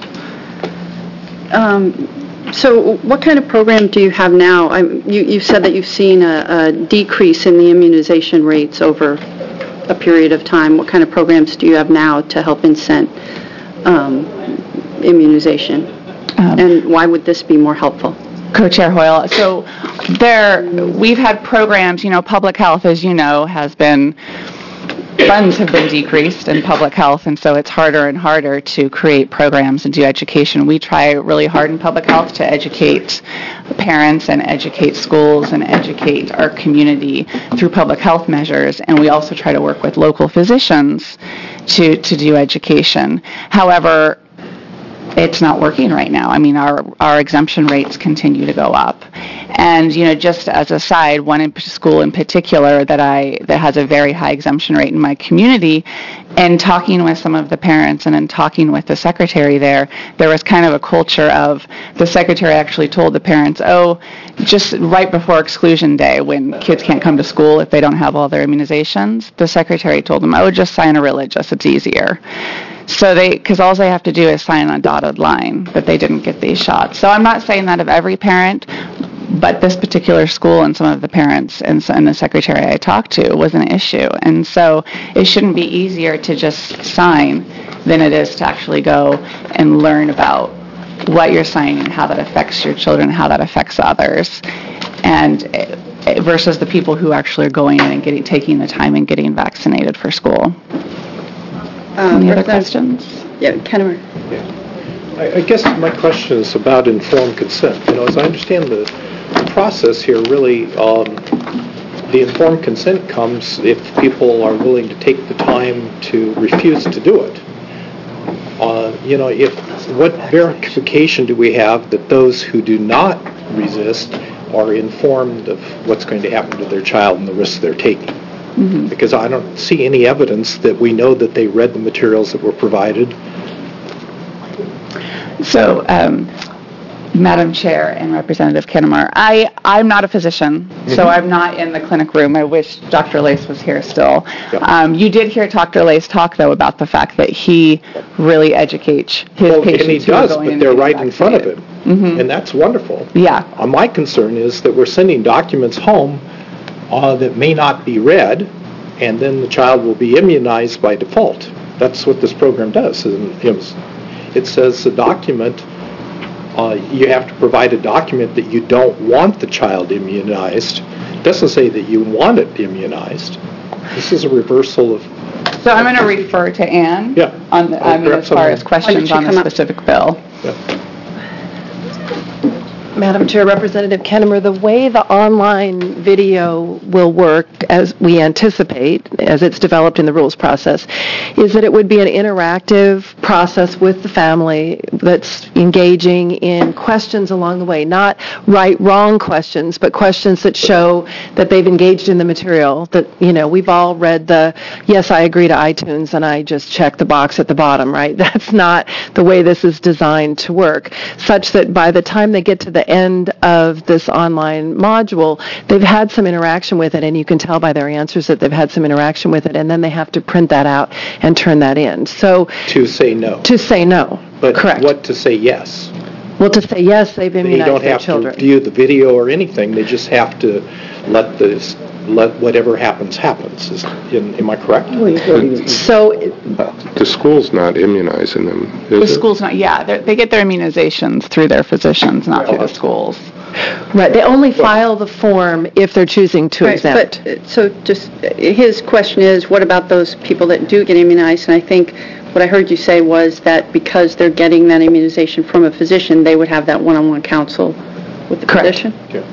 So what kind of program do you have now? You said that you've seen a decrease in the immunization rates over a period of time. What kind of programs do you have now to help incent immunization? And why would this be more helpful? Co-Chair Hoyle. So we've had programs, public health, as you know, funds have been decreased in public health, and so it's harder and harder to create programs and do education. We try really hard in public health to educate parents and educate schools and educate our community through public health measures, and we also try to work with local physicians to do education. However, it's not working right now. I mean, our exemption rates continue to go up. And, just as a side, one school in particular that has a very high exemption rate in my community, and talking with some of the parents and then talking with the secretary there was kind of a culture of the secretary actually told the parents, just right before exclusion day when kids can't come to school if they don't have all their immunizations, the secretary told them, just sign a religious, it's easier. So because all they have to do is sign on a dotted line that they didn't get these shots. So I'm not saying that of every parent, but this particular school and some of the parents and the secretary I talked to was an issue. And so it shouldn't be easier to just sign than it is to actually go and learn about what you're signing, how that affects your children, how that affects others, and versus the people who actually are going in and taking the time and getting vaccinated for school. Any other questions? Yeah, Kennemer. I guess my question is about informed consent. As I understand the process here, really, the informed consent comes if people are willing to take the time to refuse to do it. What verification do we have that those who do not resist are informed of what's going to happen to their child and the risks they're taking? Mm-hmm. Because I don't see any evidence that we know that they read the materials that were provided. So, Madam Chair and Representative Kennemer, I'm not a physician, so I'm not in the clinic room. I wish Dr. Lace was here still. Yeah. You did hear Dr. Lace talk, though, about the fact that he really educates his patients. And he does, but they're right in front of him, and that's wonderful. Yeah. My concern is that we're sending documents home that may not be read, and then the child will be immunized by default. That's what this program does. It says the document, you have to provide a document that you don't want the child immunized. It doesn't say that you want it immunized. This is a reversal of... So I'm going to refer to Ann as far as questions on the specific bill. Yeah. Madam Chair, Representative Kennemer, the way the online video will work, as we anticipate, as it's developed in the rules process, is that it would be an interactive process with the family that's engaging in questions along the way, not right, wrong questions, but questions that show that they've engaged in the material, that, we've all read the, yes, I agree to iTunes, and I just check the box at the bottom, right? That's not the way this is designed to work, such that by the time they get to the end of this online module, they've had some interaction with it, and you can tell by their answers that they've had some interaction with it, and then they have to print that out and turn that in. So to say no. To say no. But correct. What to say yes? Well, to say yes, they've immunized their children. They don't have to view the video or anything. They just have to let whatever happens. Am I correct? So the school's not immunizing them, is the school's not, they get their immunizations through their physicians, not through the schools. Right, they only file the form if they're choosing to exempt. But, so just, his question is, what about those people that do get immunized? And I think what I heard you say was that because they're getting that immunization from a physician, they would have that one-on-one counsel with the physician? Yeah.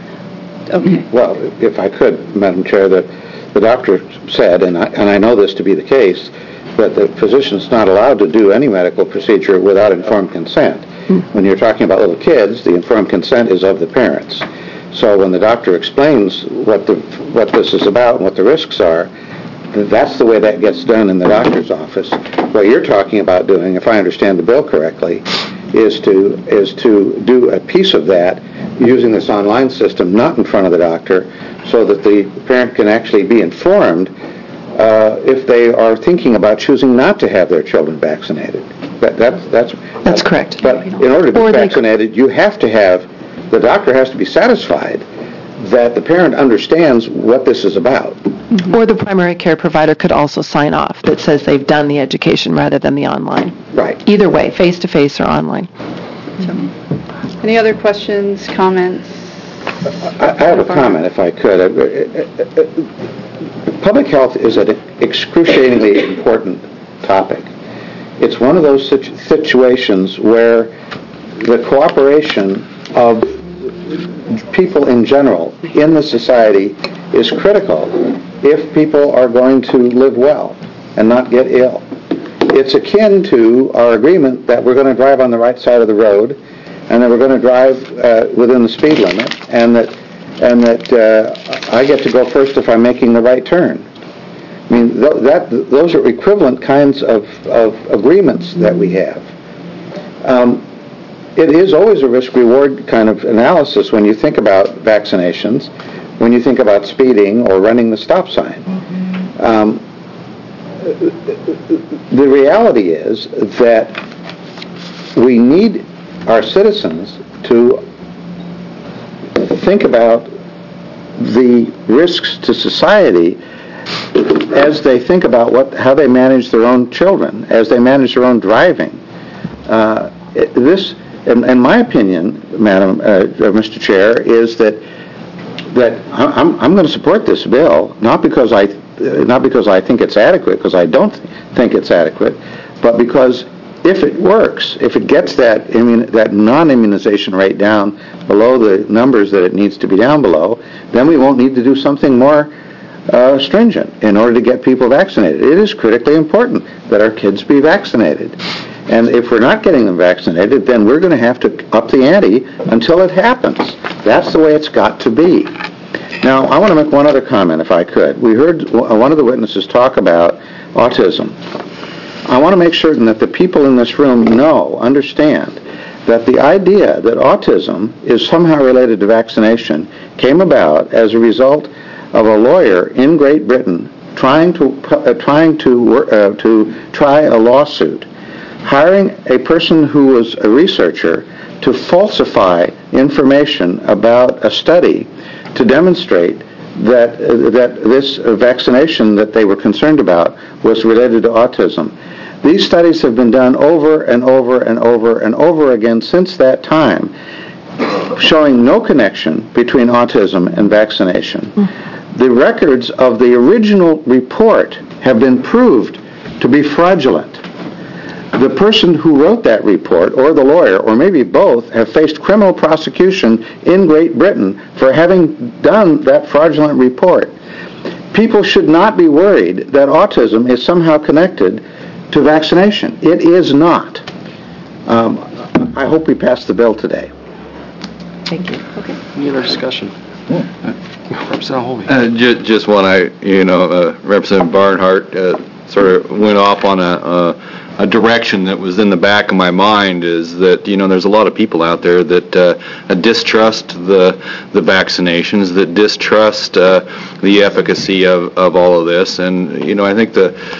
Okay. Well, if I could, Madam Chair, that the doctor said, and I know this to be the case, that the physician's not allowed to do any medical procedure without informed consent. When you're talking about little kids, the informed consent is of the parents. So when the doctor explains what this is about and what the risks are, that's the way that gets done in the doctor's office. What you're talking about doing, if I understand the bill correctly, is to do a piece of that using this online system, not in front of the doctor, so that the parent can actually be informed if they are thinking about choosing not to have their children vaccinated. That's correct. But in order to be vaccinated, the doctor has to be satisfied that the parent understands what this is about. Mm-hmm. Or the primary care provider could also sign off that says they've done the education rather than the online. Right. Either way, face-to-face or online. So, any other questions, comments? I have a comment, if I could. Public health is an excruciatingly important topic. It's one of those situations where the cooperation of people in general in the society is critical if people are going to live well and not get ill. it's akin to our agreement that we're going to drive on the right side of the road, and that we're going to drive within the speed limit, and that I get to go first if I'm making the right turn. I mean, those are equivalent kinds of agreements that we have. It is always a risk-reward kind of analysis when you think about vaccinations, when you think about speeding or running the stop sign. The reality is that we need our citizens to think about the risks to society as they think about how they manage their own children, as they manage their own driving. This, in my opinion, Mr. Chair, is that I'm going to support this bill, not because I think it's adequate, because I don't think it's adequate, but because if it works, if it gets that non-immunization rate down below the numbers that it needs to be down below, then we won't need to do something more stringent in order to get people vaccinated. It is critically important that our kids be vaccinated. And if we're not getting them vaccinated, then we're going to have to up the ante until it happens. That's the way it's got to be. Now, I want to make one other comment, if I could. We heard one of the witnesses talk about autism. I want to make certain that the people in this room understand that the idea that autism is somehow related to vaccination came about as a result of a lawyer in Great Britain trying to try a lawsuit, hiring a person who was a researcher to falsify information about a study to demonstrate that this vaccination that they were concerned about was related to autism. These studies have been done over and over and over and over again since that time, showing no connection between autism and vaccination. The records of the original report have been proved to be fraudulent. The person who wrote that report, or the lawyer, or maybe both, have faced criminal prosecution in Great Britain for having done that fraudulent report. People should not be worried that autism is somehow connected to vaccination. It is not. I hope we pass the bill today. Thank you. Okay. Any other discussion? Representative Holby. Just when Representative Barnhart sort of went off on a direction that was in the back of my mind, is that there's a lot of people out there that distrust the vaccinations, that distrust the efficacy of all of this, and I think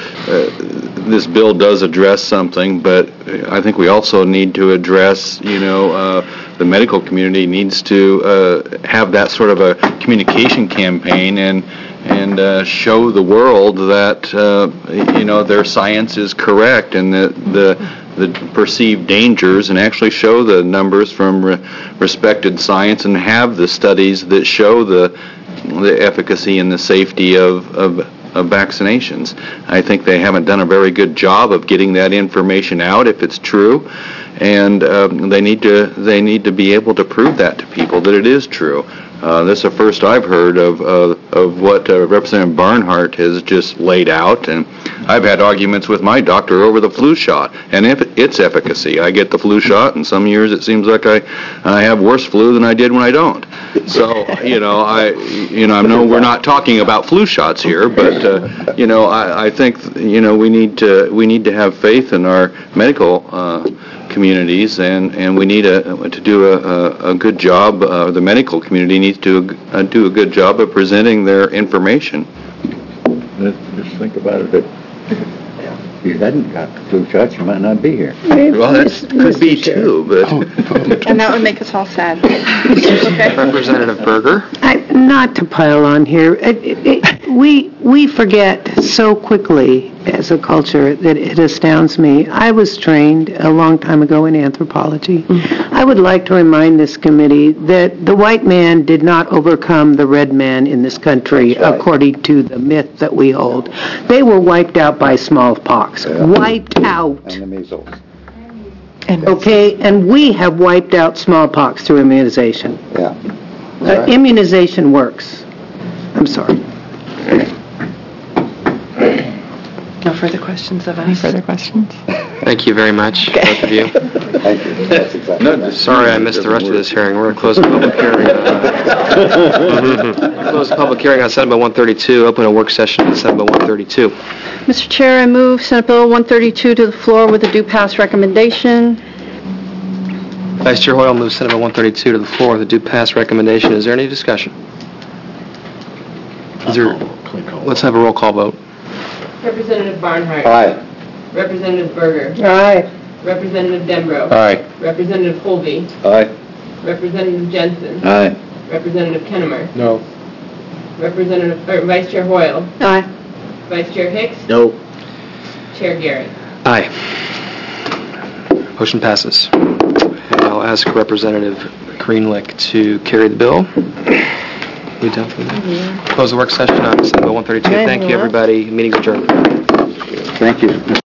this bill does address something, but I think we also need to address the medical community needs to have that sort of a communication campaign and show the world that their science is correct, and that the perceived dangers, and actually show the numbers from respected science, and have the studies that show the efficacy and the safety of vaccinations. I think they haven't done a very good job of getting that information out, if it's true, and they need to be able to prove that to people, that it is true. This is the first I've heard of what Representative Barnhart has just laid out, and I've had arguments with my doctor over the flu shot and its efficacy. I get the flu shot, and some years it seems like I have worse flu than I did when I don't. So I know we're not talking about flu shots here, but I think we need to have faith in our medical communities, and we need to do a good job. The medical community needs to do a good job of presenting their information. Just think about it. If you hadn't got the flu shots, you might not be here. Well, that could be too, but... And that would make us all sad. Okay. Representative Berger. Not to pile on here, we forget so quickly as a culture that it astounds me. I was trained a long time ago in anthropology. I would like to remind this committee that the white man did not overcome the red man in this country, according to the myth that we hold. They were wiped out by smallpox. Wiped out. And the measles. Okay, and we have wiped out smallpox through immunization. Yeah. Immunization works. I'm sorry. No further questions of us? Any further questions? Thank you very much, both of you. Thank you. That's exactly. Sorry I missed the rest of this hearing. We're going to close the public hearing. Close the public hearing on Senate Bill 132, open a work session on Senate Bill 132. Mr. Chair, I move Senate Bill 132 to the floor with a due pass recommendation. Vice Chair Hoyle moves Senate Bill 132 to the floor with a due pass recommendation. Is there any discussion? Let's have a roll call vote. Representative Barnhart. Aye. Representative Berger. Aye. Representative Dembro. Aye. Representative Holvey. Aye. Representative Jensen. Aye. Representative Kennemer. No. Vice Chair Hoyle. Aye. Vice Chair Hicks. No. Chair Garrett. Aye. Motion passes. And I'll ask Representative Greenlick to carry the bill. We done for that? Close the work session on Senate Bill 132. Thank you, everybody. Meeting's adjourned. Thank you.